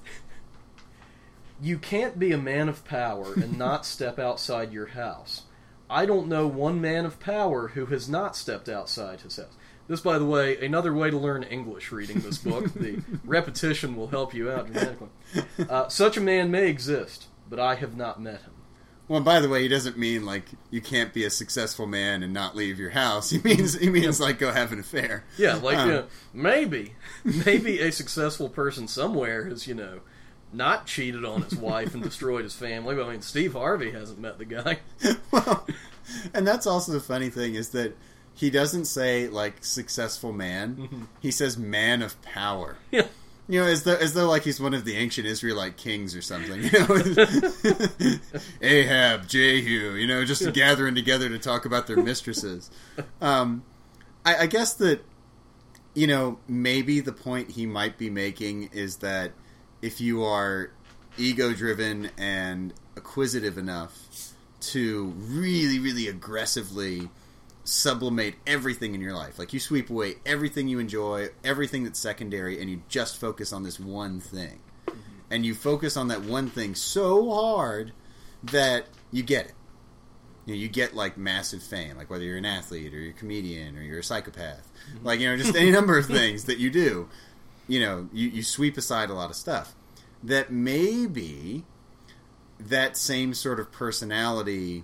[SPEAKER 1] you can't be a man of power and not step outside your house. I don't know one man of power who has not stepped outside his house. This, by the way, another way to learn English reading this book. The repetition will help you out dramatically. Uh, such a man may exist, but I have not met him.
[SPEAKER 3] Well, by the way, he doesn't mean like you can't be a successful man and not leave your house. He means he means like go have an affair.
[SPEAKER 1] Yeah, like
[SPEAKER 3] Um,
[SPEAKER 1] you know, maybe, maybe a successful person somewhere has, you know, not cheated on his wife and destroyed his family. But I mean, Steve Harvey hasn't met the guy.
[SPEAKER 3] Well, and that's also the funny thing is that he doesn't say like successful man.
[SPEAKER 1] Mm-hmm.
[SPEAKER 3] He says man of power.
[SPEAKER 1] Yeah.
[SPEAKER 3] You know, as though as though like he's one of the ancient Israelite kings or something. You know, Ahab, Jehu. You know, just gathering together to talk about their mistresses. Um, I, I guess that you know maybe the point he might be making is that if you are ego-driven and acquisitive enough to really, really aggressively sublimate everything in your life. Like, you sweep away everything you enjoy, everything that's secondary, and you just focus on this one thing. Mm-hmm. And you focus on that one thing so hard that you get it. You know, you get, like, massive fame. Like, whether you're an athlete, or you're a comedian, or you're a psychopath. Mm-hmm. Like, you know, just any number of things that you do. You know, you, you sweep aside a lot of stuff. That maybe that same sort of personality,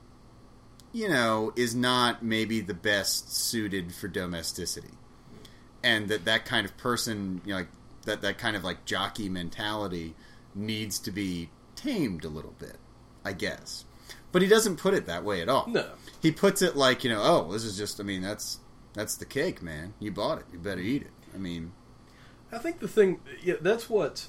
[SPEAKER 3] you know, is not maybe the best suited for domesticity. And that that kind of person, you know, like that, that kind of like jockey mentality needs to be tamed a little bit, I guess. But he doesn't put it that way at all.
[SPEAKER 1] No.
[SPEAKER 3] He puts it like, you know, oh, this is just, I mean, that's that's the cake, man. You bought it. You better eat it. I mean...
[SPEAKER 1] I think the thing, yeah, that's what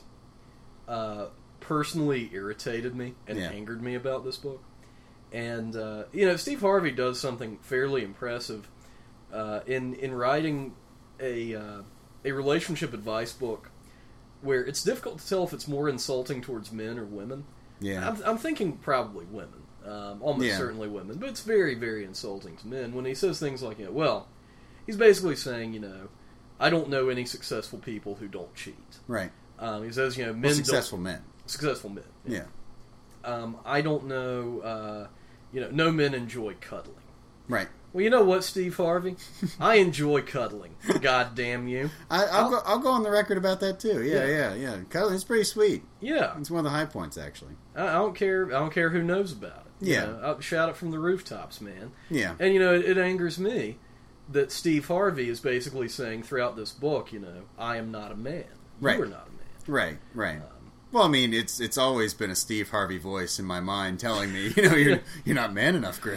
[SPEAKER 1] uh, personally irritated me and
[SPEAKER 3] Yeah.
[SPEAKER 1] angered me about this book. And, uh, you know, Steve Harvey does something fairly impressive uh, in in writing a uh, a relationship advice book where it's difficult to tell if it's more insulting towards men or women.
[SPEAKER 3] Yeah.
[SPEAKER 1] I'm, I'm thinking probably women, um, almost
[SPEAKER 3] Yeah.
[SPEAKER 1] certainly women, but it's very, very insulting to men when he says things like, you know, well, he's basically saying, you know, I don't know any successful people who don't cheat.
[SPEAKER 3] Right.
[SPEAKER 1] Um, he says, you know, men
[SPEAKER 3] Well,
[SPEAKER 1] don't...
[SPEAKER 3] successful men.
[SPEAKER 1] Successful men.
[SPEAKER 3] Yeah.
[SPEAKER 1] Um, I don't know, uh, you know, no men enjoy cuddling.
[SPEAKER 3] Right.
[SPEAKER 1] Well, you know what, Steve Harvey? I enjoy cuddling. God damn you.
[SPEAKER 3] I, I'll, go. I'll go on the record about that too. Yeah, yeah, yeah. Cuddling's pretty sweet.
[SPEAKER 1] Yeah.
[SPEAKER 3] It's one of the high points, actually.
[SPEAKER 1] I, I don't care. I don't care who knows about it. You
[SPEAKER 3] Yeah.
[SPEAKER 1] know, I'll shout it from the rooftops, man.
[SPEAKER 3] Yeah.
[SPEAKER 1] And you know, it, it angers me that Steve Harvey is basically saying throughout this book, you know, I am not a man.
[SPEAKER 3] Right.
[SPEAKER 1] You are not a man.
[SPEAKER 3] Right. Right.
[SPEAKER 1] Um,
[SPEAKER 3] Well, I mean, it's it's always been a Steve Harvey voice in my mind telling me, you know, you're you're not man enough, Greg.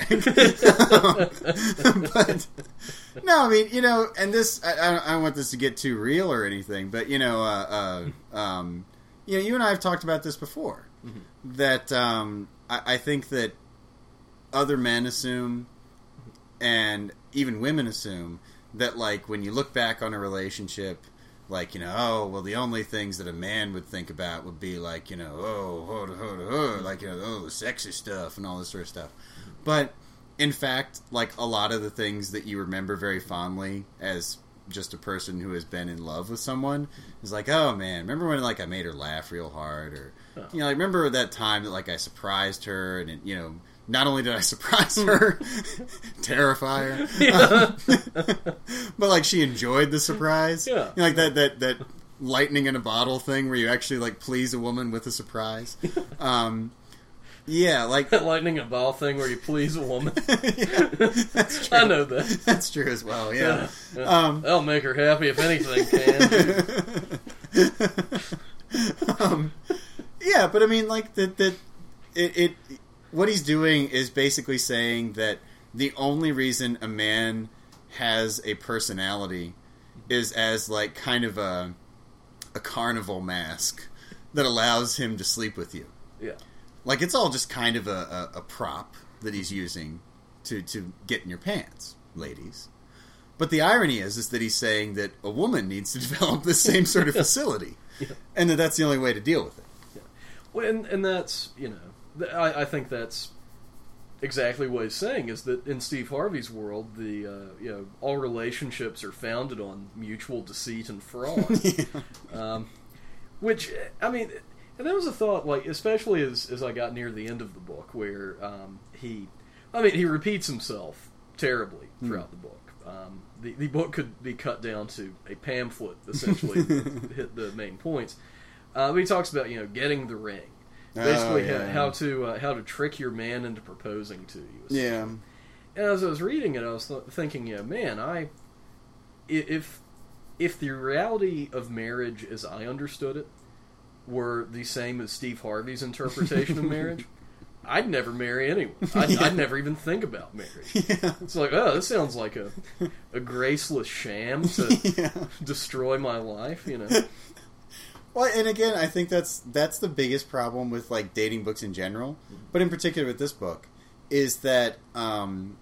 [SPEAKER 3] But no, I mean, you know, and this I, I don't want this to get too real or anything, but you know, uh, uh, um, you know, you and I have talked about this before. Mm-hmm. That um, I, I think that other men assume, and even women assume, that like when you look back on a relationship. Like, you know, oh, well, the only things that a man would think about would be like, you know, oh, ho, ho, ho, like, you know, oh, the sexy stuff and all this sort of stuff. But, in fact, like, a lot of the things that you remember very fondly as just a person who has been in love with someone is like, oh, man, remember when, like, I made her laugh real hard? Or, you know, I remember that time that, like, I surprised her and, it, you know... Not only did I surprise her, terrify her,
[SPEAKER 1] Yeah.
[SPEAKER 3] but like she enjoyed the surprise.
[SPEAKER 1] Yeah,
[SPEAKER 3] you know, like that that that lightning in a bottle thing where you actually like please a woman with a surprise. Um, yeah, like
[SPEAKER 1] That lightning in a ball thing where you please a woman.
[SPEAKER 3] Yeah, that's true.
[SPEAKER 1] I know that.
[SPEAKER 3] That's true as well. Yeah,
[SPEAKER 1] Yeah.
[SPEAKER 3] Um,
[SPEAKER 1] That'll make her happy if anything can.
[SPEAKER 3] um, yeah, but I mean, like that that it. it What he's doing is basically saying that the only reason a man has a personality is as like kind of a a carnival mask that allows him to sleep with you.
[SPEAKER 1] Yeah.
[SPEAKER 3] Like it's all just kind of a, a, a prop that he's using to, to get in your pants, ladies. But the irony is, is that he's saying that a woman needs to develop the same sort of facility,
[SPEAKER 1] Yeah.
[SPEAKER 3] and that that's the only way to deal with it.
[SPEAKER 1] Yeah. Well, and, and that's, you know, th- I, I think that's exactly what he's saying, is that in Steve Harvey's world, the, uh, you know, all relationships are founded on mutual deceit and fraud.
[SPEAKER 3] Yeah.
[SPEAKER 1] Um, which, I mean, and that was a thought, like, especially as, as I got near the end of the book, where um, he, I mean, he repeats himself terribly throughout the book. Um, the, the book could be cut down to a pamphlet, essentially, to hit the main points. Uh, but he talks about, you know, getting the ring. Basically,
[SPEAKER 3] Oh, yeah.
[SPEAKER 1] how, how to uh, how to trick your man into proposing to you.
[SPEAKER 3] Yeah.
[SPEAKER 1] And as I was reading it, I was th- thinking, you know, man, I i- if if the reality of marriage, as I understood it, were the same as Steve Harvey's interpretation of marriage, I'd never marry anyone. I'd,
[SPEAKER 3] Yeah.
[SPEAKER 1] I'd never even think about marriage.
[SPEAKER 3] Yeah.
[SPEAKER 1] It's like, oh, this sounds like a a graceless sham to
[SPEAKER 3] Yeah.
[SPEAKER 1] destroy my life, you know.
[SPEAKER 3] Well, and again, I think that's that's the biggest problem with like dating books in general, but in particular with this book, is that um,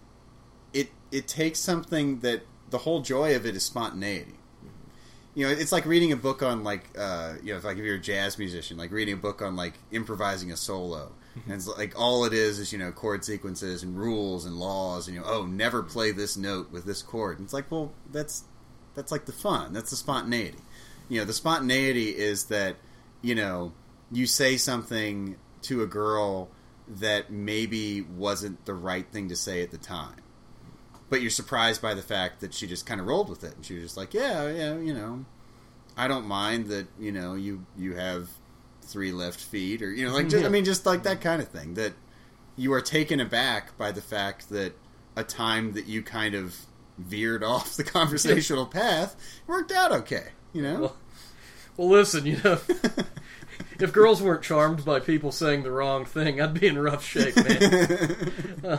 [SPEAKER 3] it it takes something that the whole joy of it is spontaneity. You know, it's like reading a book on like uh, you know, if like if you're a jazz musician, like reading a book on like improvising a solo, and it's like all it is is you know chord sequences and rules and laws, and you know, oh, never play this note with this chord. And it's like, well, that's that's like the fun, that's the spontaneity. You know, the spontaneity is that, you know, you say something to a girl that maybe wasn't the right thing to say at the time. But you're surprised by the fact that she just kind of rolled with it. And she was just like, yeah, yeah, you know, I don't mind that, you know, you, you have three left feet. Or, you know, like, just, I mean, just like that kind of thing. That you are taken aback by the fact that a time that you kind of veered off the conversational path worked out okay. You know?
[SPEAKER 1] Well, well, listen, you know, if girls weren't charmed by people saying the wrong thing, I'd be in rough shape, man.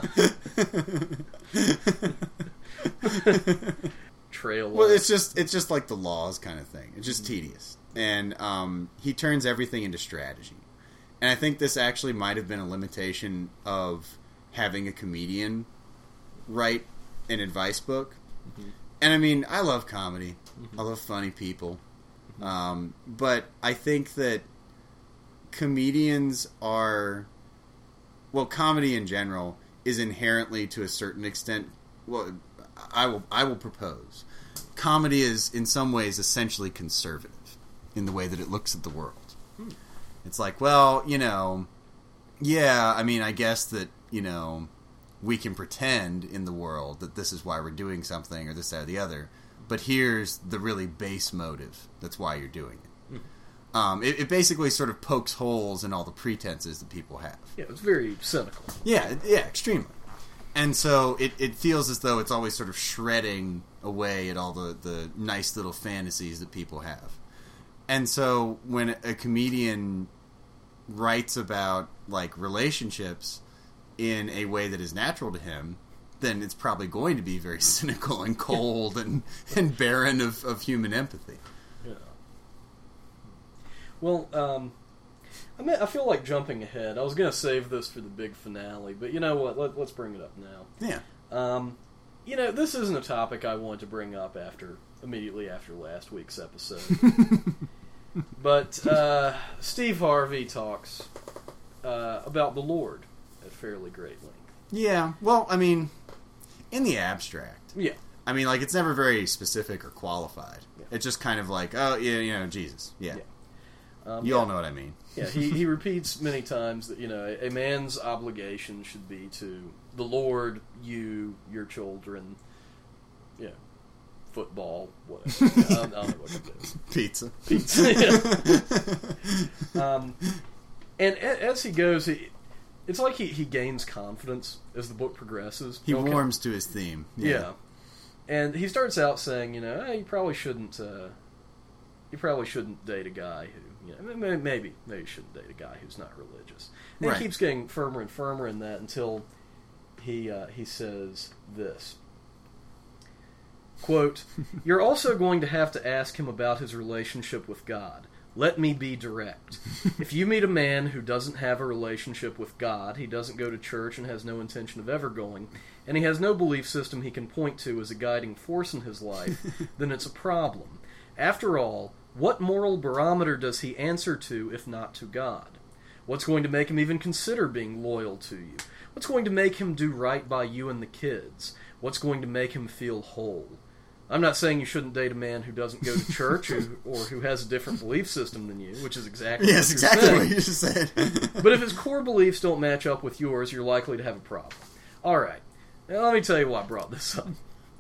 [SPEAKER 1] Trail.
[SPEAKER 3] Well,
[SPEAKER 1] line.
[SPEAKER 3] it's just it's just like the laws kind of thing. It's just tedious, and um, he turns everything into strategy. And I think this actually might have been a limitation of having a comedian write an advice book.
[SPEAKER 1] Mm-hmm.
[SPEAKER 3] And I mean, I love comedy.
[SPEAKER 1] Mm-hmm.
[SPEAKER 3] I love funny people. Um, but I think that comedians are, well, comedy in general is inherently, to a certain extent, well, I will I will propose, comedy is in some ways essentially conservative in the way that it looks at the world.
[SPEAKER 1] Hmm.
[SPEAKER 3] It's like, well, you know, yeah, I mean, I guess that, you know, we can pretend in the world that this is why we're doing something or this, that, or the other. But here's the really base motive. That's why you're doing it. Mm-hmm. Um, it. It basically sort of pokes holes in all the pretenses that people have.
[SPEAKER 1] Yeah, it's very cynical.
[SPEAKER 3] Yeah, yeah, extremely. And so it, it feels as though it's always sort of shredding away at all the, the nice little fantasies that people have. And so when a comedian writes about, like, relationships in a way that is natural to him, then it's probably going to be very cynical and cold and, and barren of, of human empathy.
[SPEAKER 1] Yeah. Well, um, I mean, I feel like jumping ahead. I was going to save this for the big finale, but you know what? Let, let's bring it up now.
[SPEAKER 3] Yeah.
[SPEAKER 1] Um, you know, this isn't a topic I wanted to bring up after immediately after last week's episode. But uh, Steve Harvey talks uh, about the Lord at fairly great length.
[SPEAKER 3] Yeah. Well, I mean, in the abstract.
[SPEAKER 1] Yeah.
[SPEAKER 3] I mean, like, it's never very specific or qualified.
[SPEAKER 1] Yeah.
[SPEAKER 3] It's just kind of like, oh, yeah, you know, Jesus. Yeah.
[SPEAKER 1] Yeah. Um,
[SPEAKER 3] you
[SPEAKER 1] yeah.
[SPEAKER 3] all know what I mean.
[SPEAKER 1] Yeah, he, he repeats many times that, you know, a, a man's obligation should be to the Lord, you, your children, you know, football, whatever. I, don't, I don't know what it is.
[SPEAKER 3] Pizza.
[SPEAKER 1] Pizza, yeah. um, and a, as he goes, he, it's like he, he gains confidence as the book progresses.
[SPEAKER 3] He
[SPEAKER 1] Okay.
[SPEAKER 3] warms to his theme.
[SPEAKER 1] Yeah.
[SPEAKER 3] Yeah.
[SPEAKER 1] And he starts out saying, you know, hey, you probably shouldn't, uh, you probably shouldn't date a guy who, you know, maybe, maybe, maybe you shouldn't date a guy who's not religious. And
[SPEAKER 3] Right.
[SPEAKER 1] he keeps getting firmer and firmer in that until he, uh, he says this. Quote, "You're also going to have to ask him about his relationship with God. Let me be direct. If you meet a man who doesn't have a relationship with God, he doesn't go to church and has no intention of ever going, and he has no belief system he can point to as a guiding force in his life, then it's a problem. After all, what moral barometer does he answer to if not to God? What's going to make him even consider being loyal to you? What's going to make him do right by you and the kids? What's going to make him feel whole? I'm not saying you shouldn't date a man who doesn't go to church or, or who has a different belief system than you, which is exactly
[SPEAKER 3] yes,
[SPEAKER 1] what
[SPEAKER 3] exactly
[SPEAKER 1] you're
[SPEAKER 3] what you just said.
[SPEAKER 1] But if his core beliefs don't match up with yours, you're likely to have a problem. All right. Now, let me tell you why I brought this up.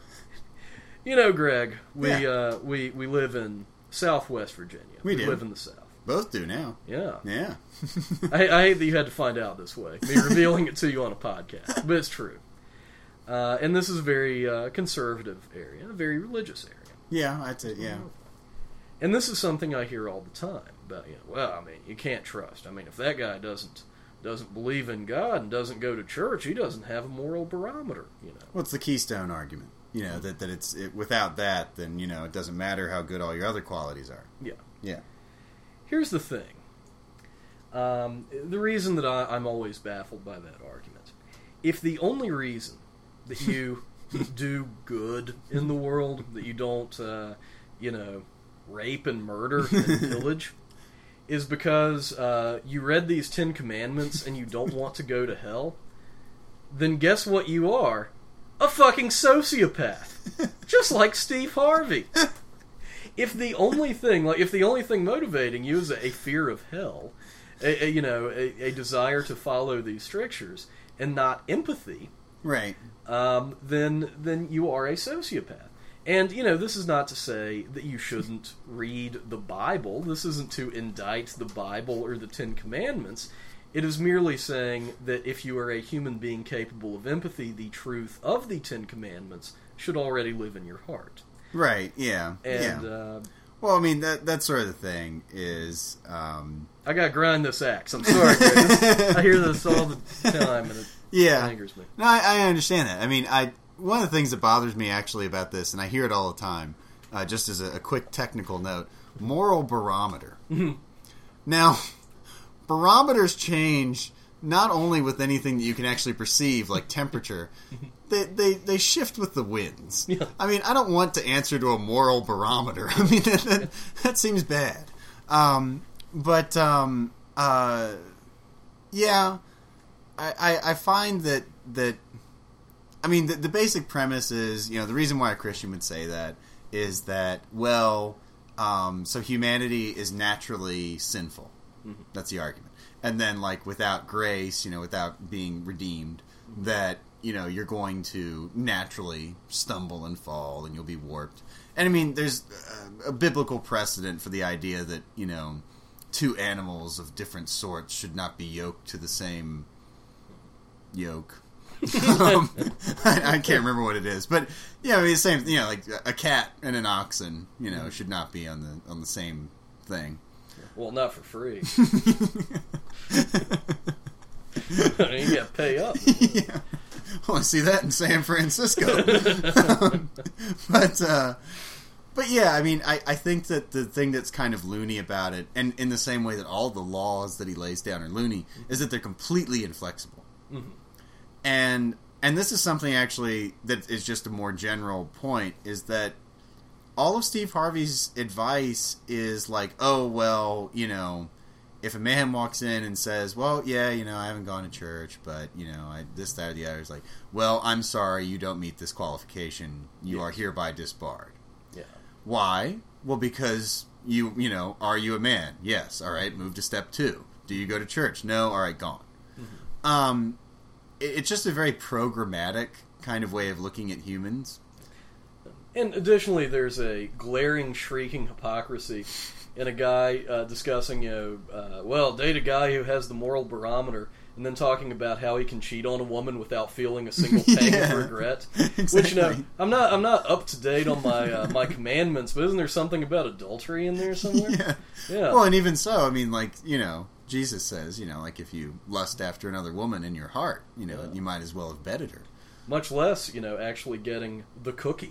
[SPEAKER 1] You know, Greg, we
[SPEAKER 3] Yeah.
[SPEAKER 1] uh, we we live in Southwest Virginia.
[SPEAKER 3] We do.
[SPEAKER 1] live in the South.
[SPEAKER 3] Both do now.
[SPEAKER 1] Yeah.
[SPEAKER 3] Yeah.
[SPEAKER 1] I, I hate that you had to find out this way, me revealing it to you on a podcast, but it's true. Uh, and this is a very uh, conservative area, a very religious area.
[SPEAKER 3] Yeah, I'd say, yeah.
[SPEAKER 1] And this is something I hear all the time about, you know, well, I mean, you can't trust. I mean, if that guy doesn't doesn't believe in God and doesn't go to church, he doesn't have a moral barometer, you know.
[SPEAKER 3] What's the Keystone argument? You know, that, that it's it, without that, then, you know, it doesn't matter how good all your other qualities are.
[SPEAKER 1] Yeah.
[SPEAKER 3] Yeah.
[SPEAKER 1] Here's the thing. Um, the reason that I, I'm always baffled by that argument, if the only reason that you do good in the world, that you don't, uh, you know, rape and murder and pillage, is because uh, you read these Ten Commandments and you don't want to go to hell, then guess what you are? A fucking sociopath. Just like Steve Harvey. If the only thing, like, if the only thing motivating you is a fear of hell, a, a, you know, a, a desire to follow these strictures, and not empathy,
[SPEAKER 3] Right.
[SPEAKER 1] um, then then you are a sociopath. And, you know, this is not to say that you shouldn't read the Bible. This isn't to indict the Bible or the Ten Commandments. It is merely saying that if you are a human being capable of empathy, the truth of the Ten Commandments should already live in your heart.
[SPEAKER 3] Right, yeah.
[SPEAKER 1] And
[SPEAKER 3] yeah.
[SPEAKER 1] uh,
[SPEAKER 3] Well, I mean, that that's sort of the thing is... Um,
[SPEAKER 1] I gotta grind this axe. I'm sorry, Chris. I hear this all the time, and it
[SPEAKER 3] yeah.
[SPEAKER 1] angers me.
[SPEAKER 3] No, I, I understand that. I mean, I one of the things that bothers me actually about this, and I hear it all the time, uh, just as a, a quick technical note, moral barometer. Now, barometers change not only with anything that you can actually perceive, like temperature, they, they, they shift with the winds.
[SPEAKER 1] Yeah.
[SPEAKER 3] I mean, I don't want to answer to a moral barometer. I mean, that, that, that seems bad. Um, but, um, uh, yeah, I, I, I find that, that I mean, the, the basic premise is, you know, the reason why a Christian would say that is that, well, um, so humanity is naturally sinful. Mm-hmm. That's the argument. And then, like, without grace, you know, without being redeemed, mm-hmm. that, you know, you're going to naturally stumble and fall and you'll be warped. And, I mean, there's a, a biblical precedent for the idea that, you know, two animals of different sorts should not be yoked to the same yoke. um, I, I can't remember what it is, but yeah, I mean, the same. You know, like a cat and an oxen, you know, should not be on the on the same thing.
[SPEAKER 1] Well, not for free. You got to pay up.
[SPEAKER 3] Yeah. Well, I see that in San Francisco. um, but uh, but yeah, I mean, I, I think that the thing that's kind of loony about it, and in the same way that all the laws that he lays down are loony, is that they're completely inflexible. Mm-hmm. And and this is something actually that is just a more general point, is that all of Steve Harvey's advice is like, oh, well, you know, if a man walks in and says, well, yeah, you know, I haven't gone to church, but, you know, I, this, that, or the other, is like, well, I'm sorry, you don't meet this qualification. You
[SPEAKER 1] yes.
[SPEAKER 3] are hereby disbarred.
[SPEAKER 1] Yeah.
[SPEAKER 3] Why? Well, because you, you know, are you a man? Yes. All right, move to step two. Do you go to church? No. All right, gone. Mm-hmm. Um... It's just a very programmatic kind of way of looking at humans.
[SPEAKER 1] And additionally, there's a glaring, shrieking hypocrisy in a guy uh, discussing, you know, uh, well, date a guy who has the moral barometer, and then talking about how he can cheat on a woman without feeling a single pang
[SPEAKER 3] yeah,
[SPEAKER 1] of regret.
[SPEAKER 3] Exactly.
[SPEAKER 1] Which, you know, I'm not, I'm not up to date on my uh, my commandments, but isn't there something about adultery in there somewhere?
[SPEAKER 3] Yeah.
[SPEAKER 1] Yeah.
[SPEAKER 3] Well, and even so, I mean, like, you know, Jesus says, you know, like, if you lust after another woman in your heart, you know, yeah. you might as well have bedded her.
[SPEAKER 1] Much less, you know, actually getting the cookie.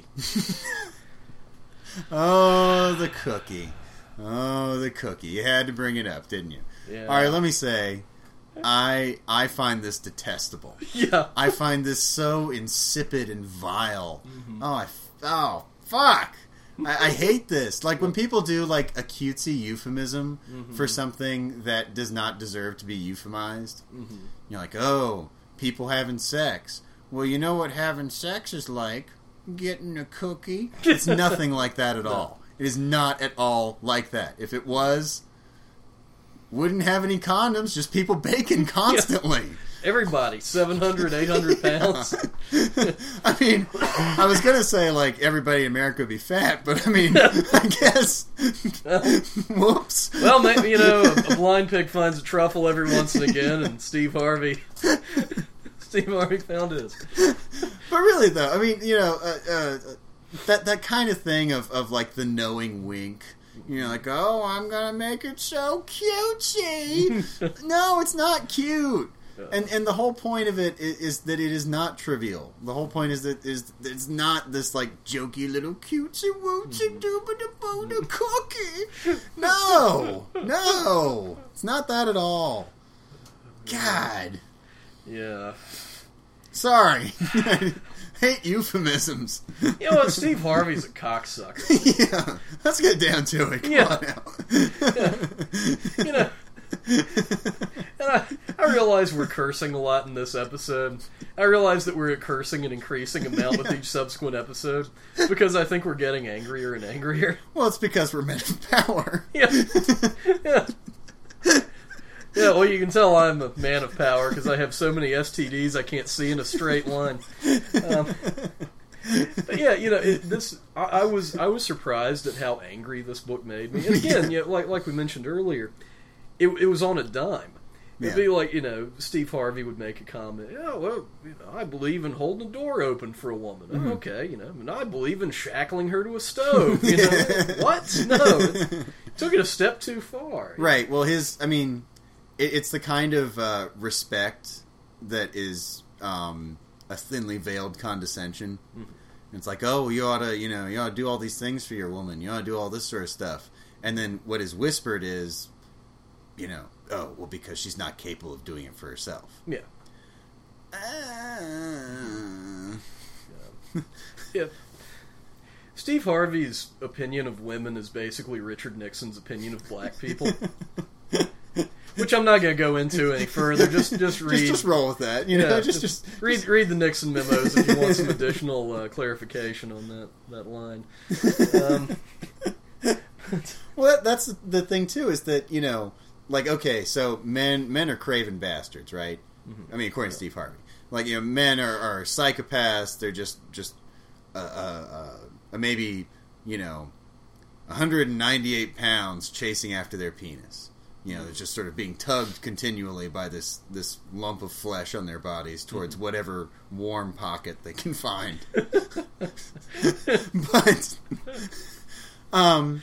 [SPEAKER 3] Oh, the cookie. Oh, the cookie. You had to bring it up, didn't you?
[SPEAKER 1] Yeah.
[SPEAKER 3] All right, let me say, I I find this detestable.
[SPEAKER 1] Yeah.
[SPEAKER 3] I find this so insipid and vile. Mm-hmm. Oh, I, oh, fuck. I, I hate this. Like, when people do, like, a cutesy euphemism mm-hmm. for something that does not deserve to be euphemized. Mm-hmm. You're like, oh, people having sex. Well, you know what having sex is like? Getting a cookie. It's nothing like that at no. all. It is not at all like that. If it was, wouldn't have any condoms, just people baking constantly.
[SPEAKER 1] Yeah. Everybody, seven hundred, eight hundred pounds.
[SPEAKER 3] I mean, I was going to say, like, everybody in America would be fat, but I mean, I guess,
[SPEAKER 1] well,
[SPEAKER 3] whoops.
[SPEAKER 1] Well, maybe, you know, a, a blind pig finds a truffle every once and again, and Steve Harvey, Steve Harvey found his.
[SPEAKER 3] But really, though, I mean, you know, uh, uh, that that kind of thing of, of, like, the knowing wink. You know, like, oh, I'm going to make it so cutesy. No, it's not cute. And and the whole point of it is, is that it is not trivial. The whole point is that is that it's not this like jokey little cutesy wootsy dooba da boo da cookie. No, no, it's not that at all. God.
[SPEAKER 1] Yeah.
[SPEAKER 3] Sorry. I hate euphemisms.
[SPEAKER 1] You know what? Steve Harvey's a cocksucker.
[SPEAKER 3] Yeah. Let's get down to it. Come
[SPEAKER 1] yeah.
[SPEAKER 3] on now.
[SPEAKER 1] Yeah. You know. And I, I realize we're cursing a lot in this episode. I realize that we're cursing an increasing amount with each subsequent episode because I think we're getting angrier and angrier.
[SPEAKER 3] Well, it's because we're men of power.
[SPEAKER 1] Yeah. Yeah. Yeah, well, you can tell I'm a man of power because I have so many S T Ds I can't see in a straight line. Um, but yeah, you know, it, this I, I was I was surprised at how angry this book made me. And again, you know, like like we mentioned earlier, it it was on a dime. It'd
[SPEAKER 3] Yeah.
[SPEAKER 1] be like, you know, Steve Harvey would make a comment. Oh, well, you know, I believe in holding a door open for a woman. Oh, okay, you know, and I believe in shackling her to a stove. You know, what? No, it took it a step too far.
[SPEAKER 3] Right. Well, his, I mean, it, it's the kind of uh, respect that is um, a thinly veiled condescension. Mm-hmm. It's like, oh, you ought to, you know, you ought to do all these things for your woman. You ought to do all this sort of stuff. And then what is whispered is, you know, oh, well, because she's not capable of doing it for herself.
[SPEAKER 1] Yeah.
[SPEAKER 3] Uh...
[SPEAKER 1] Yeah. Yeah. Steve Harvey's opinion of women is basically Richard Nixon's opinion of black people. Which I'm not going to go into any further. Just just read.
[SPEAKER 3] Just, just roll with that. You know,
[SPEAKER 1] yeah,
[SPEAKER 3] just,
[SPEAKER 1] just,
[SPEAKER 3] just
[SPEAKER 1] read read the Nixon memos if you want some additional uh, clarification on that, that line. Um,
[SPEAKER 3] well, that, that's the thing, too, is that, you know, like, okay, so men men are craven bastards, right? Mm-hmm. I mean, according to Steve Harvey. Like, you know, men are, are psychopaths. They're just, just uh, uh, uh, maybe, you know, one hundred ninety-eight pounds chasing after their penis. You know, they're just sort of being tugged continually by this, this lump of flesh on their bodies towards mm-hmm. whatever warm pocket they can find. But, um...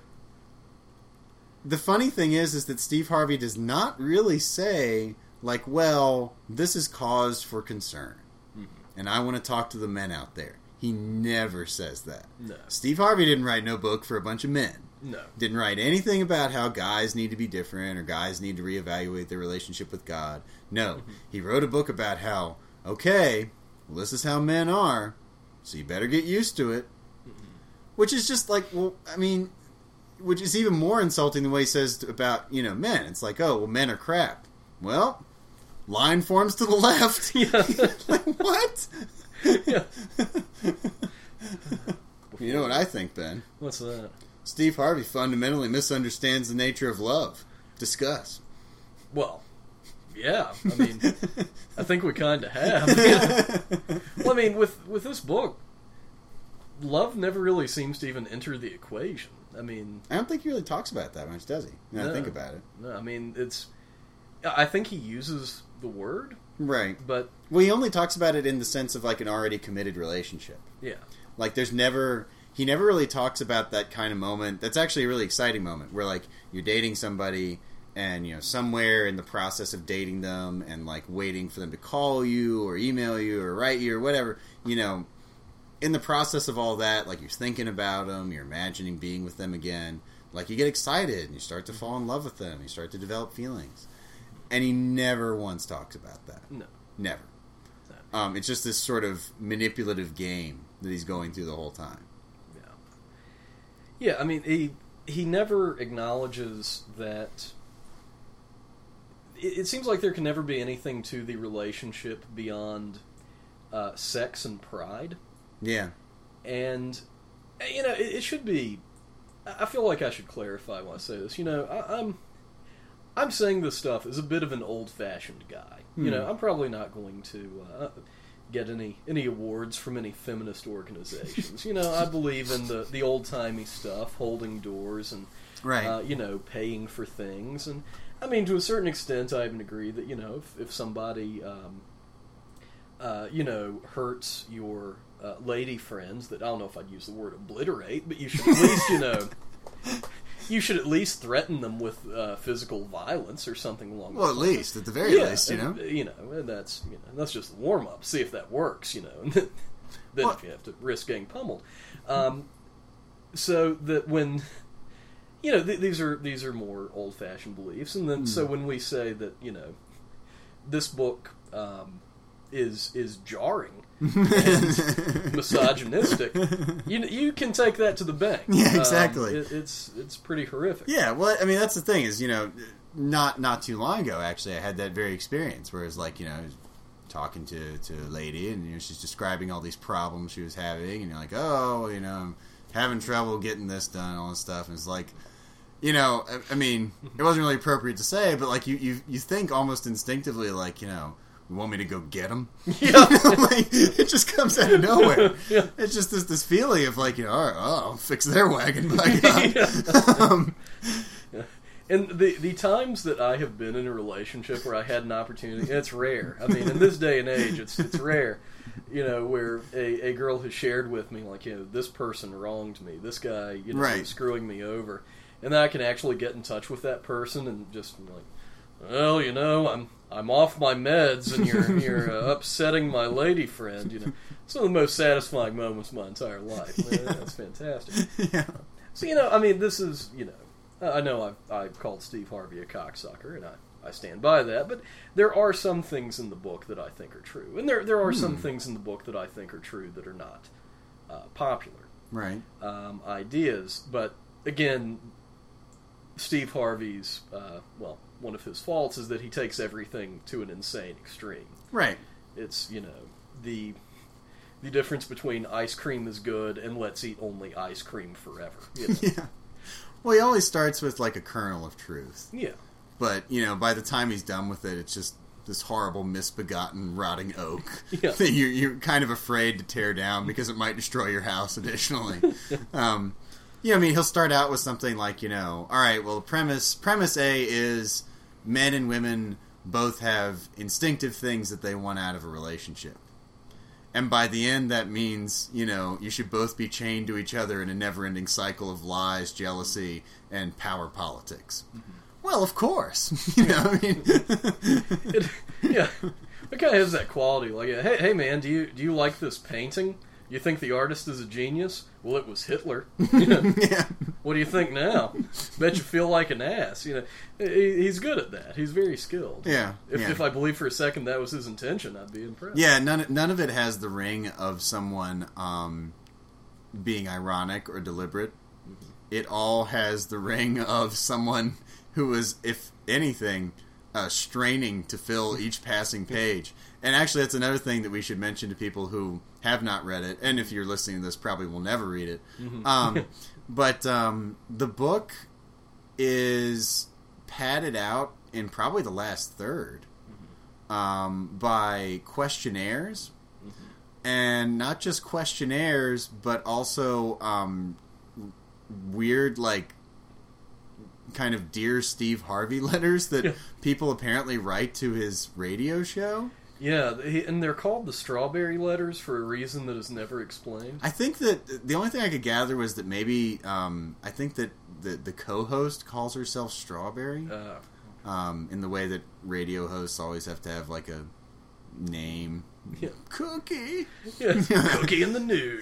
[SPEAKER 3] the funny thing is, is that Steve Harvey does not really say, like, well, this is cause for concern. Mm-hmm. And I want to talk to the men out there. He never says that.
[SPEAKER 1] No.
[SPEAKER 3] Steve Harvey didn't write no book for a bunch of men.
[SPEAKER 1] No. Didn't
[SPEAKER 3] write anything about how guys need to be different or guys need to reevaluate their relationship with God. No. Mm-hmm. He wrote a book about how, okay, well, this is how men are, so you better get used to it. Mm-hmm. Which is just like, well, I mean... which is even more insulting than what he says about, you know, men. It's like, oh, well, men are crap. Well, line forms to the left.
[SPEAKER 1] Yeah.
[SPEAKER 3] Like, what?
[SPEAKER 1] Yeah.
[SPEAKER 3] You know what I think, Ben?
[SPEAKER 1] What's that?
[SPEAKER 3] Steve Harvey fundamentally misunderstands the nature of love. Discuss.
[SPEAKER 1] Well, yeah. I mean, I think we kind of have. Well, I mean, with, with this book, love never really seems to even enter the equation. I mean...
[SPEAKER 3] I don't think he really talks about it that much, does he? Now
[SPEAKER 1] no,
[SPEAKER 3] I think about it.
[SPEAKER 1] No, I mean, it's... I think he uses the word.
[SPEAKER 3] Right.
[SPEAKER 1] But...
[SPEAKER 3] Well, he only talks about it in the sense of, like, an already committed relationship.
[SPEAKER 1] Yeah.
[SPEAKER 3] Like, there's never... He never really talks about that kind of moment. That's actually a really exciting moment where, like, you're dating somebody and, you know, somewhere in the process of dating them and, like, waiting for them to call you or email you or write you or whatever, you know... in the process of all that, like, you're thinking about them, you're imagining being with them again, like, you get excited and you start to fall in love with them, you start to develop feelings. And he never once talks about that.
[SPEAKER 1] No.
[SPEAKER 3] Never.
[SPEAKER 1] No.
[SPEAKER 3] Um, it's just this sort of manipulative game that he's going through the whole time.
[SPEAKER 1] Yeah. Yeah, I mean, he he never acknowledges that... It, it seems like there can never be anything to the relationship beyond uh, sex and pride.
[SPEAKER 3] Yeah.
[SPEAKER 1] And, you know, it, it should be... I feel like I should clarify when I say this. You know, I, I'm... I'm saying this stuff as a bit of an old-fashioned guy. Hmm. You know, I'm probably not going to uh, get any any awards from any feminist organizations. You know, I believe in the, the old-timey stuff, holding doors and,
[SPEAKER 3] right.
[SPEAKER 1] uh, you know, paying for things. And, I mean, to a certain extent, I even agree that, you know, if, if somebody, um, uh, you know, hurts your uh, lady friends, that I don't know if I'd use the word obliterate, but you should at least, you know... You should at least threaten them with uh, physical violence or something along those lines.
[SPEAKER 3] Well, at least, at the very
[SPEAKER 1] yeah,
[SPEAKER 3] least, you know.
[SPEAKER 1] And, you know, and that's you know that's just the warm up. See if that works, you know. And then then
[SPEAKER 3] well,
[SPEAKER 1] if you have to risk getting pummeled, um, so that when you know th- these are these are more old fashioned beliefs, and then mm. so when we say that you know this book um, is is jarring. and misogynistic, you you can take that to the bank.
[SPEAKER 3] Yeah, exactly.
[SPEAKER 1] Um, it, it's it's pretty horrific.
[SPEAKER 3] Yeah, well, I mean, that's the thing is, you know, not not too long ago, actually, I had that very experience where it's like, you know, talking to, to a lady, and you know, she's describing all these problems she was having, and you're like, oh, you know, I'm having trouble getting this done, all this stuff, and it's like, you know, I, I mean, it wasn't really appropriate to say, but like you, you, you think almost instinctively, like, you know, you want me to go get him?
[SPEAKER 1] Yeah.
[SPEAKER 3] Like, it just comes out of nowhere.
[SPEAKER 1] Yeah.
[SPEAKER 3] It's just this this feeling of like, you know, all right, oh, I'll fix their wagon, by God.
[SPEAKER 1] Yeah.
[SPEAKER 3] um,
[SPEAKER 1] yeah. And the the times that I have been in a relationship where I had an opportunity, it's rare. I mean, in this day and age, it's it's rare, you know, where a, a girl has shared with me, like, you know, this person wronged me, this guy, you know,
[SPEAKER 3] right.
[SPEAKER 1] is screwing me over. And then I can actually get in touch with that person and just, like, well, you know, I'm I'm off my meds, and you're you're uh, upsetting my lady friend. You know, it's one of the most satisfying moments of my entire life. Man, yeah. That's fantastic.
[SPEAKER 3] Yeah.
[SPEAKER 1] So you know, I mean, this is you know, I know I've I've called Steve Harvey a cocksucker, and I, I stand by that. But there are some things in the book that I think are true, and there there are hmm. some things in the book that I think are true that are not uh, popular,
[SPEAKER 3] right?
[SPEAKER 1] Um, ideas, but again, Steve Harvey's uh, well. One of his faults is that he takes everything to an insane extreme.
[SPEAKER 3] Right.
[SPEAKER 1] It's, you know, the the difference between ice cream is good and let's eat only ice cream forever. You know?
[SPEAKER 3] Yeah. Well, he always starts with, like, a kernel of truth.
[SPEAKER 1] Yeah.
[SPEAKER 3] But, you know, by the time he's done with it, it's just this horrible, misbegotten, rotting oak
[SPEAKER 1] yeah.
[SPEAKER 3] that you're, you're kind of afraid to tear down because it might destroy your house additionally. um You know, I mean, he'll start out with something like, you know, all right, well, premise premise A is men and women both have instinctive things that they want out of a relationship. And by the end, that means, you know, you should both be chained to each other in a never-ending cycle of lies, jealousy, and power politics. Mm-hmm. Well, of course. You know, I mean...
[SPEAKER 1] it, yeah. It kind of has that quality. Like, hey, hey, man, do you do you like this painting? You think the artist is a genius? Well, it was Hitler. You know,
[SPEAKER 3] yeah.
[SPEAKER 1] What do you think now? Bet you feel like an ass. You know, he, he's good at that. He's very skilled.
[SPEAKER 3] Yeah.
[SPEAKER 1] If,
[SPEAKER 3] yeah.
[SPEAKER 1] if I believe for a second that was his intention, I'd be impressed.
[SPEAKER 3] Yeah. None none of it has the ring of someone um, being ironic or deliberate. Mm-hmm. It all has the ring of someone who is, if anything, uh, straining to fill each passing page. And actually, that's another thing that we should mention to people who have not read it, and if you're listening to this, probably will never read it. Mm-hmm. Um, but um, the book is padded out in probably the last third mm-hmm. um, by questionnaires, mm-hmm. and not just questionnaires, but also um, weird, like, kind of Dear Steve Harvey letters that people apparently write to his radio show.
[SPEAKER 1] Yeah, and they're called the Strawberry Letters for a reason that is never explained.
[SPEAKER 3] I think that the only thing I could gather was that maybe, um, I think that the, the co-host calls herself Strawberry.
[SPEAKER 1] Uh,
[SPEAKER 3] um, in the way that radio hosts always have to have, like, a name.
[SPEAKER 1] Yeah.
[SPEAKER 3] Cookie!
[SPEAKER 1] Yeah, Cookie in the nude.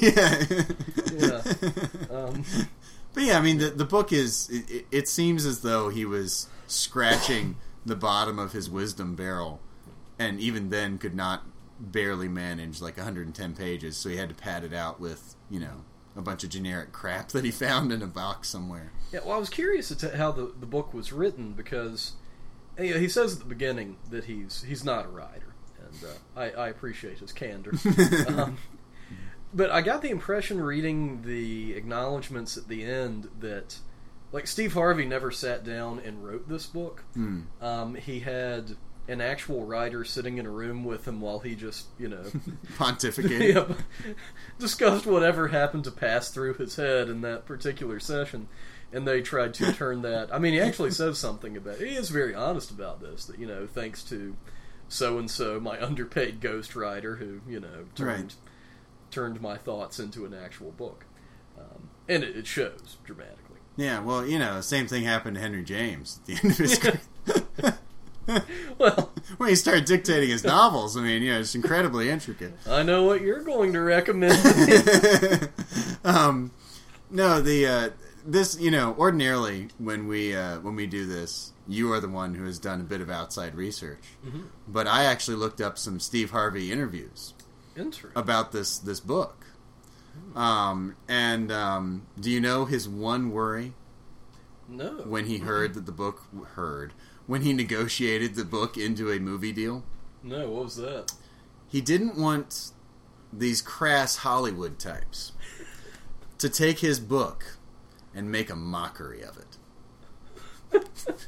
[SPEAKER 3] Yeah.
[SPEAKER 1] Yeah. Um,
[SPEAKER 3] but yeah, I mean, the, the book is, it, it seems as though he was scratching the bottom of his wisdom barrel, and even then could not barely manage like one hundred ten pages, so he had to pad it out with, you know, a bunch of generic crap that he found in a box somewhere.
[SPEAKER 1] Yeah, well, I was curious as to how the, the book was written, because you know, he says at the beginning that he's he's not a writer, and uh, I, I appreciate his candor. um, but I got the impression reading the acknowledgments at the end that, like, Steve Harvey never sat down and wrote this book.
[SPEAKER 3] Hmm.
[SPEAKER 1] Um, he had an actual writer sitting in a room with him while he just, you know...
[SPEAKER 3] pontificated.
[SPEAKER 1] Yep, discussed whatever happened to pass through his head in that particular session. And they tried to turn that... I mean, he actually says something about it. He is very honest about this, that, you know, thanks to so-and-so, my underpaid ghostwriter, who, you know, turned,
[SPEAKER 3] Right. turned
[SPEAKER 1] my thoughts into an actual book. Um, and it, it shows dramatically.
[SPEAKER 3] Yeah, well, you know, same thing happened to Henry James at the end of his career.
[SPEAKER 1] Well,
[SPEAKER 3] when he started dictating his novels, I mean, you know, it's incredibly intricate.
[SPEAKER 1] I know what you're going to recommend.
[SPEAKER 3] um, no, the uh, this, you know, ordinarily when we uh, when we do this, you are the one who has done a bit of outside research.
[SPEAKER 1] Mm-hmm.
[SPEAKER 3] But I actually looked up some Steve Harvey interviews
[SPEAKER 1] Interesting.
[SPEAKER 3] about this this book. Um, and um, do you know his one worry
[SPEAKER 1] No.
[SPEAKER 3] when he heard that the book heard when he negotiated the book into a movie deal?
[SPEAKER 1] No, what was that?
[SPEAKER 3] He didn't want these crass Hollywood types to take his book and make a mockery of it.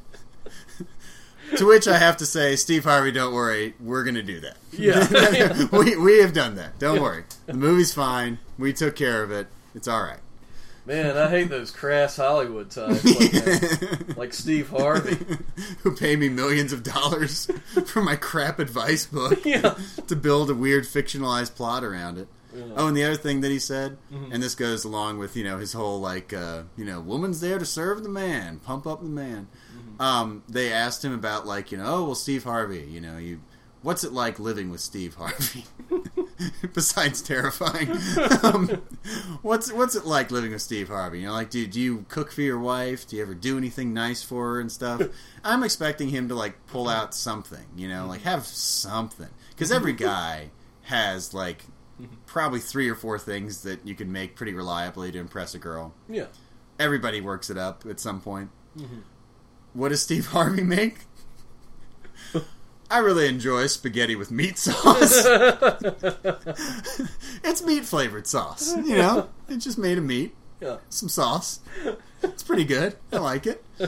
[SPEAKER 3] To which I have to say, Steve Harvey, don't worry, we're going to do that.
[SPEAKER 1] Yeah.
[SPEAKER 3] we we have done that. Don't
[SPEAKER 1] Yeah.
[SPEAKER 3] worry. The movie's fine. We took care of it. It's all right.
[SPEAKER 1] Man, I hate those crass Hollywood types like, that. Like Steve Harvey.
[SPEAKER 3] Who pay me millions of dollars for my crap advice book
[SPEAKER 1] Yeah.
[SPEAKER 3] to build a weird fictionalized plot around it.
[SPEAKER 1] Yeah.
[SPEAKER 3] Oh, and the other thing that he said,
[SPEAKER 1] Mhm.
[SPEAKER 3] and this goes along with, you know, his whole, like, uh, you know, woman's there to serve the man, pump up the man.
[SPEAKER 1] Mm-hmm.
[SPEAKER 3] Um, they asked him about, like, you know, oh, well, Steve Harvey, you know, you, what's it like living with Steve Harvey? Besides terrifying. um, what's what's it like living with Steve Harvey? You know, like, do, do you cook for your wife? Do you ever do anything nice for her and stuff? I'm expecting him to, like, pull out something, you know, like, have something. Because every guy has, like, probably three or four things that you can make pretty reliably to impress a girl.
[SPEAKER 1] Yeah.
[SPEAKER 3] Everybody works it up at some point.
[SPEAKER 1] Mm-hmm.
[SPEAKER 3] What does Steve Harvey make? I really enjoy spaghetti with meat sauce. It's meat flavored sauce, you know. It's just made of meat,
[SPEAKER 1] Yeah.
[SPEAKER 3] some sauce. It's pretty good. I like it.
[SPEAKER 1] Uh,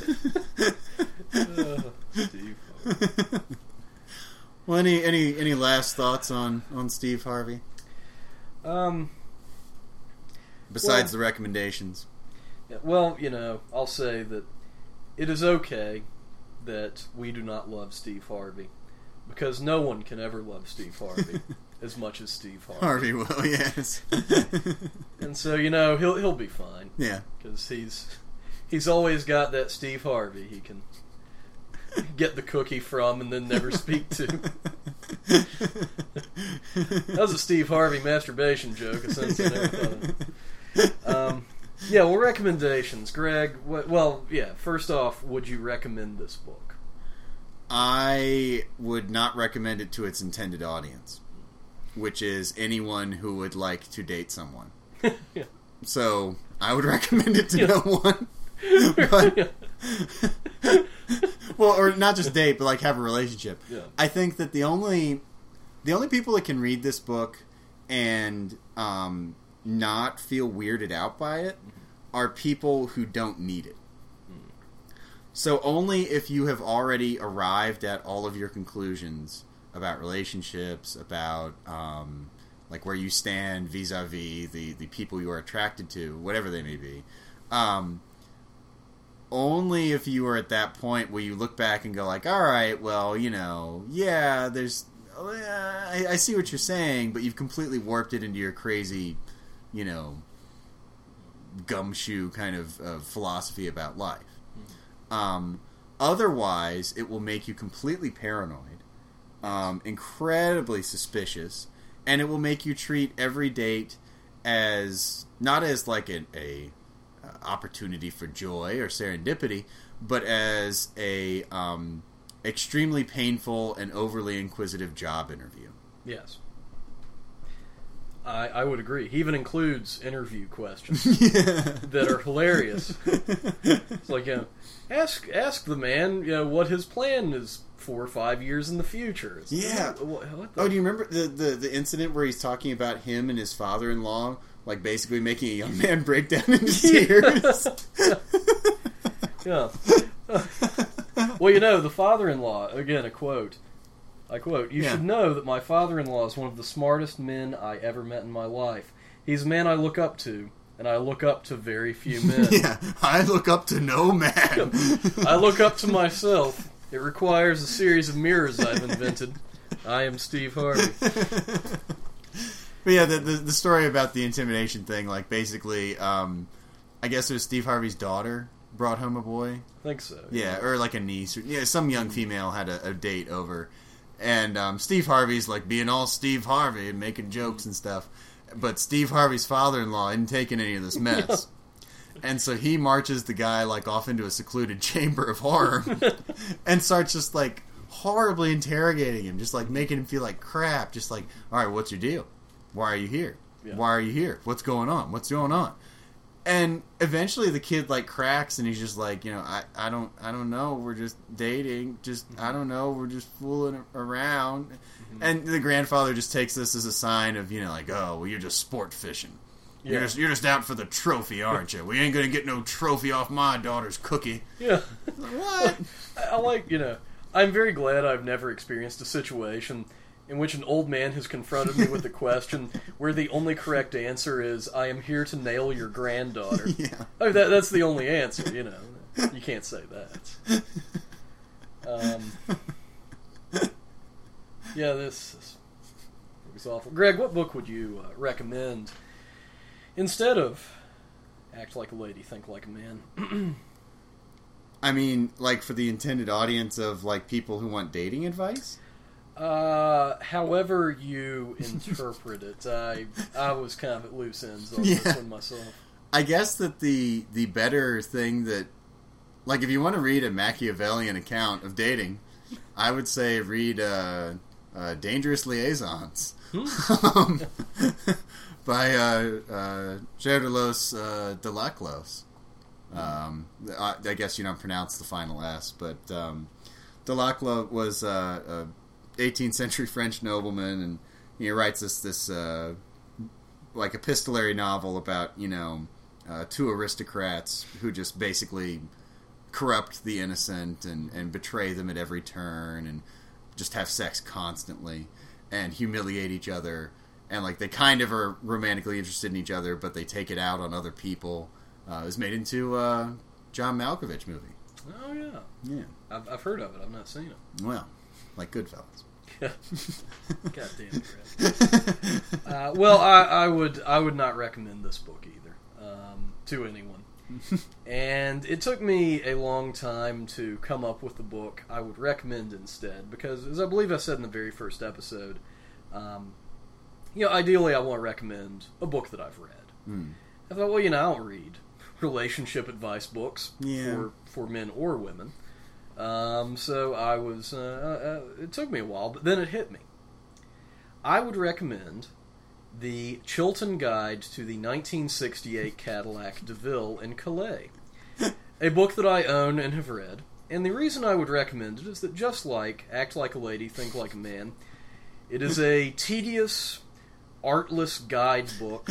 [SPEAKER 1] Steve Harvey.
[SPEAKER 3] Well, any any any last thoughts on on Steve Harvey
[SPEAKER 1] Um.
[SPEAKER 3] besides
[SPEAKER 1] Well-
[SPEAKER 3] the recommendations?
[SPEAKER 1] Yeah, well, you know, I'll say that it is okay that we do not love Steve Harvey, because no one can ever love Steve Harvey as much as Steve Harvey.
[SPEAKER 3] Harvey will, yes.
[SPEAKER 1] And so, you know, he'll he'll be fine,
[SPEAKER 3] Yeah.
[SPEAKER 1] because he's he's always got that Steve Harvey he can get the cookie from and then never speak to. That was a Steve Harvey masturbation joke, a sense I never thought of. Um, yeah, well, recommendations. Greg, what, well, yeah, first off, would you recommend this book?
[SPEAKER 3] I would not recommend it to its intended audience, which is anyone who would like to date someone.
[SPEAKER 1] Yeah.
[SPEAKER 3] So, I would recommend it to
[SPEAKER 1] Yeah.
[SPEAKER 3] no one. But, well, or not just date, but like have a relationship.
[SPEAKER 1] Yeah.
[SPEAKER 3] I think that the only the only people that can read this book and um, not feel weirded out by it are people who don't need it. So only if you have already arrived at all of your conclusions about relationships, about um, like where you stand vis-a-vis the, the people you are attracted to, whatever they may be, um, only if you are at that point where you look back and go like, all right, well, you know, yeah, there's, uh, I, I see what you're saying, but you've completely warped it into your crazy, you know, gumshoe kind of uh, philosophy about life. Um, otherwise, it will make you completely paranoid, um, incredibly suspicious, and it will make you treat every date as not as like a, a uh, opportunity for joy or serendipity, but as a um, extremely painful and overly inquisitive job interview.
[SPEAKER 1] Yes. I, I would agree. He even includes interview questions that are hilarious. It's like, you know, ask ask the man, you know, what his plan is four or five years in the future. It's
[SPEAKER 3] Yeah.
[SPEAKER 1] like, what, what the-
[SPEAKER 3] Oh, do you remember the, the, the incident where he's talking about him and his father-in-law, like basically making a young man break down into tears?
[SPEAKER 1] Yeah. Well, you know, the father-in-law, again, a quote. I quote, "You
[SPEAKER 3] Yeah.
[SPEAKER 1] should know that my father-in-law is one of the smartest men I ever met in my life. He's a man I look up to, and I look up to very few men.
[SPEAKER 3] Yeah, I look up to no man.
[SPEAKER 1] I look up to myself. It requires a series of mirrors I've invented. I am Steve Harvey."
[SPEAKER 3] But yeah, the, the the story about the intimidation thing, like basically, um, I guess it was Steve Harvey's daughter brought home a boy.
[SPEAKER 1] I think so.
[SPEAKER 3] Yeah, or like a niece. Or, yeah, some young female had a, a date over. And um, Steve Harvey's like being all Steve Harvey and making jokes and stuff. But Steve Harvey's father-in-law isn't taking any of this mess. And so he marches the guy like off into a secluded chamber of horror and starts just like horribly interrogating him, just like making him feel like crap. Just like, all right, what's your deal? Why are you here?
[SPEAKER 1] Yeah.
[SPEAKER 3] Why are you here? What's going on? What's going on? And eventually the kid like cracks and he's just like, you know, I, I don't I don't know, we're just dating, just I don't know, we're just fooling around. Mm-hmm. And the grandfather just takes this as a sign of, you know, like, oh, well, you're just sport fishing.
[SPEAKER 1] Yeah.
[SPEAKER 3] You're just you're just out for the trophy, aren't you? We ain't gonna get no trophy off my daughter's cookie.
[SPEAKER 1] Yeah.
[SPEAKER 3] What?
[SPEAKER 1] I, I like, you know, I'm very glad I've never experienced a situation in which an old man has confronted me with a question where the only correct answer is, I am here to nail your granddaughter.
[SPEAKER 3] Yeah.
[SPEAKER 1] Oh, that, that's the only answer, you know. You can't say that. Um, yeah, this, this was awful. Greg, what book would you uh, recommend instead of Act Like a Lady, Think Like a Man?
[SPEAKER 3] I mean, like for the intended audience of like people who want dating advice?
[SPEAKER 1] Uh, however you interpret it, I I was kind of at loose ends on
[SPEAKER 3] Yeah.
[SPEAKER 1] this one myself.
[SPEAKER 3] I guess that the the better thing that, like, if you want to read a Machiavellian account of dating, I would say read uh, uh, Dangerous Liaisons um, by uh, uh, Gerardos uh, de Laclos. Um, I, I guess you don't pronounce the final S, but um, de Laclos was uh, a eighteenth century French nobleman, and he writes this this uh, like epistolary novel about, you know, uh, two aristocrats who just basically corrupt the innocent and, and betray them at every turn and just have sex constantly and humiliate each other, and like they kind of are romantically interested in each other, but they take it out on other people. Uh, it was made into a John Malkovich movie.
[SPEAKER 1] Oh yeah,
[SPEAKER 3] Yeah,
[SPEAKER 1] I've, I've heard of it. I've not seen it.
[SPEAKER 3] well, like Goodfellas.
[SPEAKER 1] God damn it, Greg. Uh, well, I, I would I would not recommend this book either um, to anyone. And it took me a long time to come up with the book I would recommend instead, because, as I believe I said in the very first episode, um, you know, ideally I want to recommend a book that I've read.
[SPEAKER 3] Mm.
[SPEAKER 1] I thought, well, you know, I don't read relationship advice books
[SPEAKER 3] Yeah.
[SPEAKER 1] for, for men or women. Um, so I was, uh, uh, it took me a while, but then it hit me. I would recommend the Chilton Guide to the nineteen sixty-eight Cadillac DeVille in Calais, a book that I own and have read. And the reason I would recommend it is that, just like Act Like a Lady, Think Like a Man, it is a tedious, artless guidebook,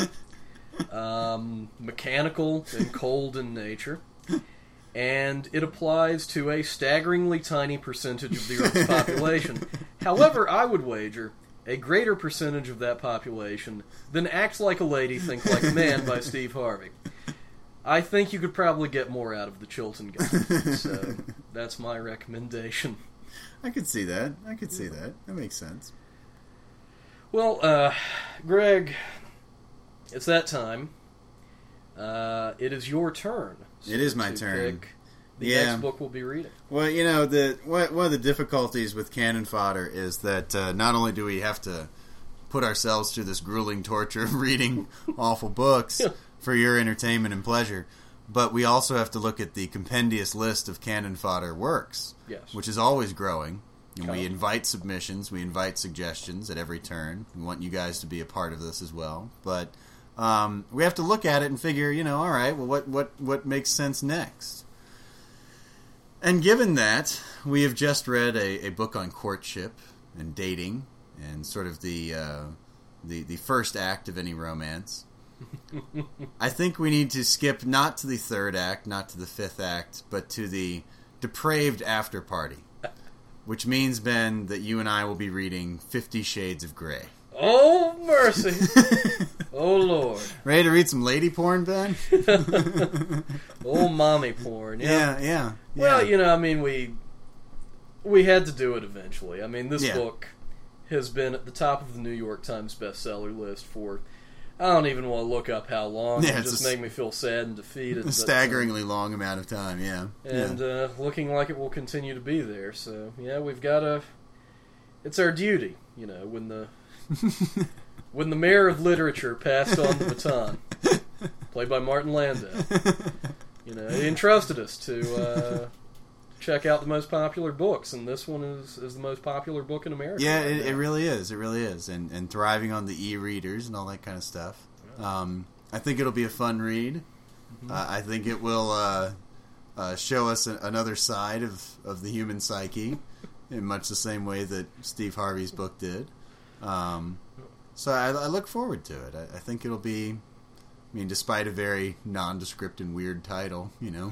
[SPEAKER 1] um, mechanical and cold in nature. And it applies to a staggeringly tiny percentage of the Earth's population. However, I would wager a greater percentage of that population than Act Like a Lady, Think Like a Man by Steve Harvey. I think you could probably get more out of the Chilton Guide. So that's my recommendation.
[SPEAKER 3] I could see that. I could see that. That makes sense.
[SPEAKER 1] Well, uh, Greg, it's that time. Uh, it is your turn.
[SPEAKER 3] It is my
[SPEAKER 1] to
[SPEAKER 3] turn.
[SPEAKER 1] Pick the
[SPEAKER 3] Yeah.
[SPEAKER 1] next book we'll be reading.
[SPEAKER 3] Well, you know, the one one of the difficulties with cannon fodder is that uh, not only do we have to put ourselves through this grueling torture of reading awful books
[SPEAKER 1] Yeah.
[SPEAKER 3] for your entertainment and pleasure, but we also have to look at the compendious list of cannon fodder works,
[SPEAKER 1] Yes.
[SPEAKER 3] which is always growing. And we
[SPEAKER 1] Okay.
[SPEAKER 3] invite submissions, we invite suggestions at every turn. We want you guys to be a part of this as well. But um, we have to look at it and figure, you know, all right, well, what, what, what makes sense next? And given that, we have just read a, a book on courtship and dating and sort of the, uh, the, the first act of any romance. I think we need to skip not to the third act, not to the fifth act, but to the depraved after party. Which means, Ben, that you and I will be reading Fifty Shades of Grey.
[SPEAKER 1] Oh, mercy. Oh, Lord.
[SPEAKER 3] Ready to read some lady porn, Ben?
[SPEAKER 1] Oh, mommy porn. Yeah.
[SPEAKER 3] Yeah, yeah.
[SPEAKER 1] Well,
[SPEAKER 3] yeah.
[SPEAKER 1] you know, I mean, we we had to do it eventually. I mean, this
[SPEAKER 3] Yeah.
[SPEAKER 1] book has been at the top of the New York Times bestseller list for, I don't even want to look up how long.
[SPEAKER 3] Yeah,
[SPEAKER 1] it
[SPEAKER 3] it's
[SPEAKER 1] just
[SPEAKER 3] a
[SPEAKER 1] make me feel sad and defeated.
[SPEAKER 3] a
[SPEAKER 1] but, uh,
[SPEAKER 3] staggeringly long amount of time, yeah.
[SPEAKER 1] and
[SPEAKER 3] yeah.
[SPEAKER 1] uh, looking like it will continue to be there. So yeah, we've got to. It's our duty, you know, when the when the mayor of literature passed on the baton, played by Martin Landau. You know, he entrusted us to uh, check out the most popular books, and this one is, is the most popular book in America.
[SPEAKER 3] Yeah,
[SPEAKER 1] right
[SPEAKER 3] it,
[SPEAKER 1] now.
[SPEAKER 3] it really is. It really is. And, and thriving on the e-readers and all that kind of stuff. Um, I think it'll be a fun read. Uh, I think it will uh, uh, show us a, another side of, of the human psyche in much the same way that Steve Harvey's book did. Um, so I, I look forward to it. I, I think it'll be, I mean, despite a very nondescript and weird title, you know,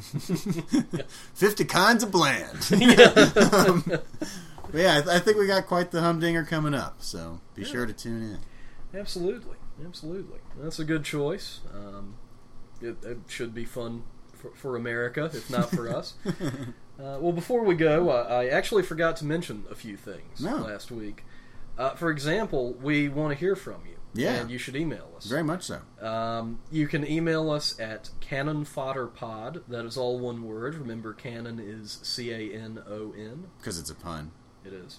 [SPEAKER 3] fifty Kinds of Bland. um, but yeah, I, I think we got quite the humdinger coming up, so be
[SPEAKER 1] Yeah.
[SPEAKER 3] sure to tune in.
[SPEAKER 1] Absolutely, absolutely. That's a good choice. Um, it, it should be fun for, for America, if not for us. Uh, well, before we go, I, I actually forgot to mention a few things
[SPEAKER 3] No.
[SPEAKER 1] last week. Uh, for example, we want to hear from you.
[SPEAKER 3] Yeah.
[SPEAKER 1] And you should email us.
[SPEAKER 3] Very much so.
[SPEAKER 1] Um, you can email us at cannonfodderpod. That is all one word. Remember, cannon is C A N O N.
[SPEAKER 3] Because it's a pun.
[SPEAKER 1] It is.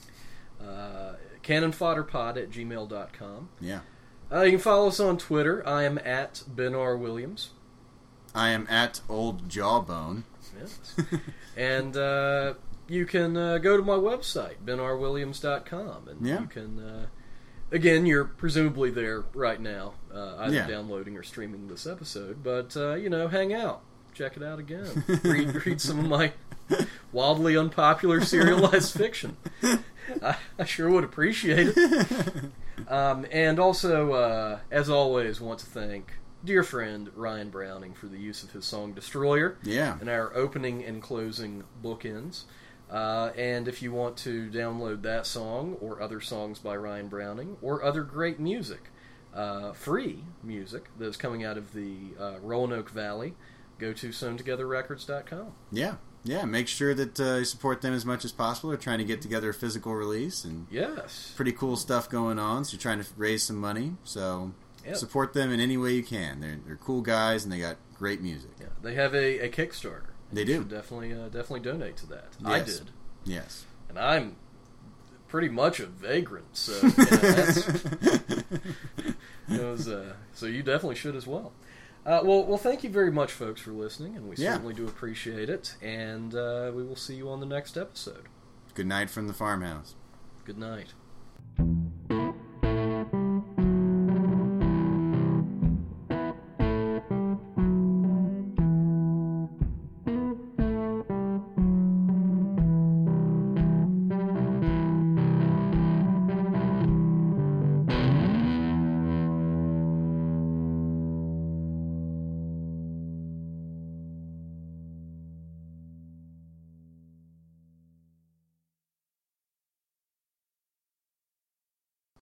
[SPEAKER 1] Uh, cannonfodderpod at gmail dot com.
[SPEAKER 3] Yeah.
[SPEAKER 1] Uh, you can follow us on Twitter. I am at Ben R. Williams.
[SPEAKER 3] I am at Old Jawbone.
[SPEAKER 1] Yes. and uh, you can uh, go to my website, ben r williams dot com. And
[SPEAKER 3] Yeah.
[SPEAKER 1] you can, uh, again, you're presumably there right now, uh, either
[SPEAKER 3] Yeah.
[SPEAKER 1] downloading or streaming this episode. But, uh, you know, hang out. Check it out again. read, read some of my wildly unpopular serialized fiction. I, I sure would appreciate it. Um, and also, uh, as always, want to thank dear friend Ryan Browning for the use of his song Destroyer
[SPEAKER 3] Yeah.
[SPEAKER 1] in our opening and closing bookends. Uh, and if you want to download that song or other songs by Ryan Browning or other great music, uh, free music that is coming out of the uh, Roanoke Valley, go to sewn together records dot com.
[SPEAKER 3] Yeah. Yeah. Make sure that uh, you support them as much as possible. They're trying to get together a physical release and
[SPEAKER 1] Yes.
[SPEAKER 3] pretty cool stuff going on. So you're trying to raise some money. So
[SPEAKER 1] Yep.
[SPEAKER 3] support them in any way you can. They're, they're cool guys and they got great music.
[SPEAKER 1] Yeah, they have a, a Kickstarter.
[SPEAKER 3] They
[SPEAKER 1] You
[SPEAKER 3] do.
[SPEAKER 1] should definitely, uh, definitely donate to that. I
[SPEAKER 3] Yes.
[SPEAKER 1] did.
[SPEAKER 3] Yes.
[SPEAKER 1] And I'm pretty much a vagrant, so you know, that's, it was, uh, so you definitely should as well. Uh, well, well, thank you very much, folks, for listening, and we
[SPEAKER 3] Yeah.
[SPEAKER 1] certainly do appreciate it. And uh, we will see you on the next episode.
[SPEAKER 3] Good night from the farmhouse.
[SPEAKER 1] Good night.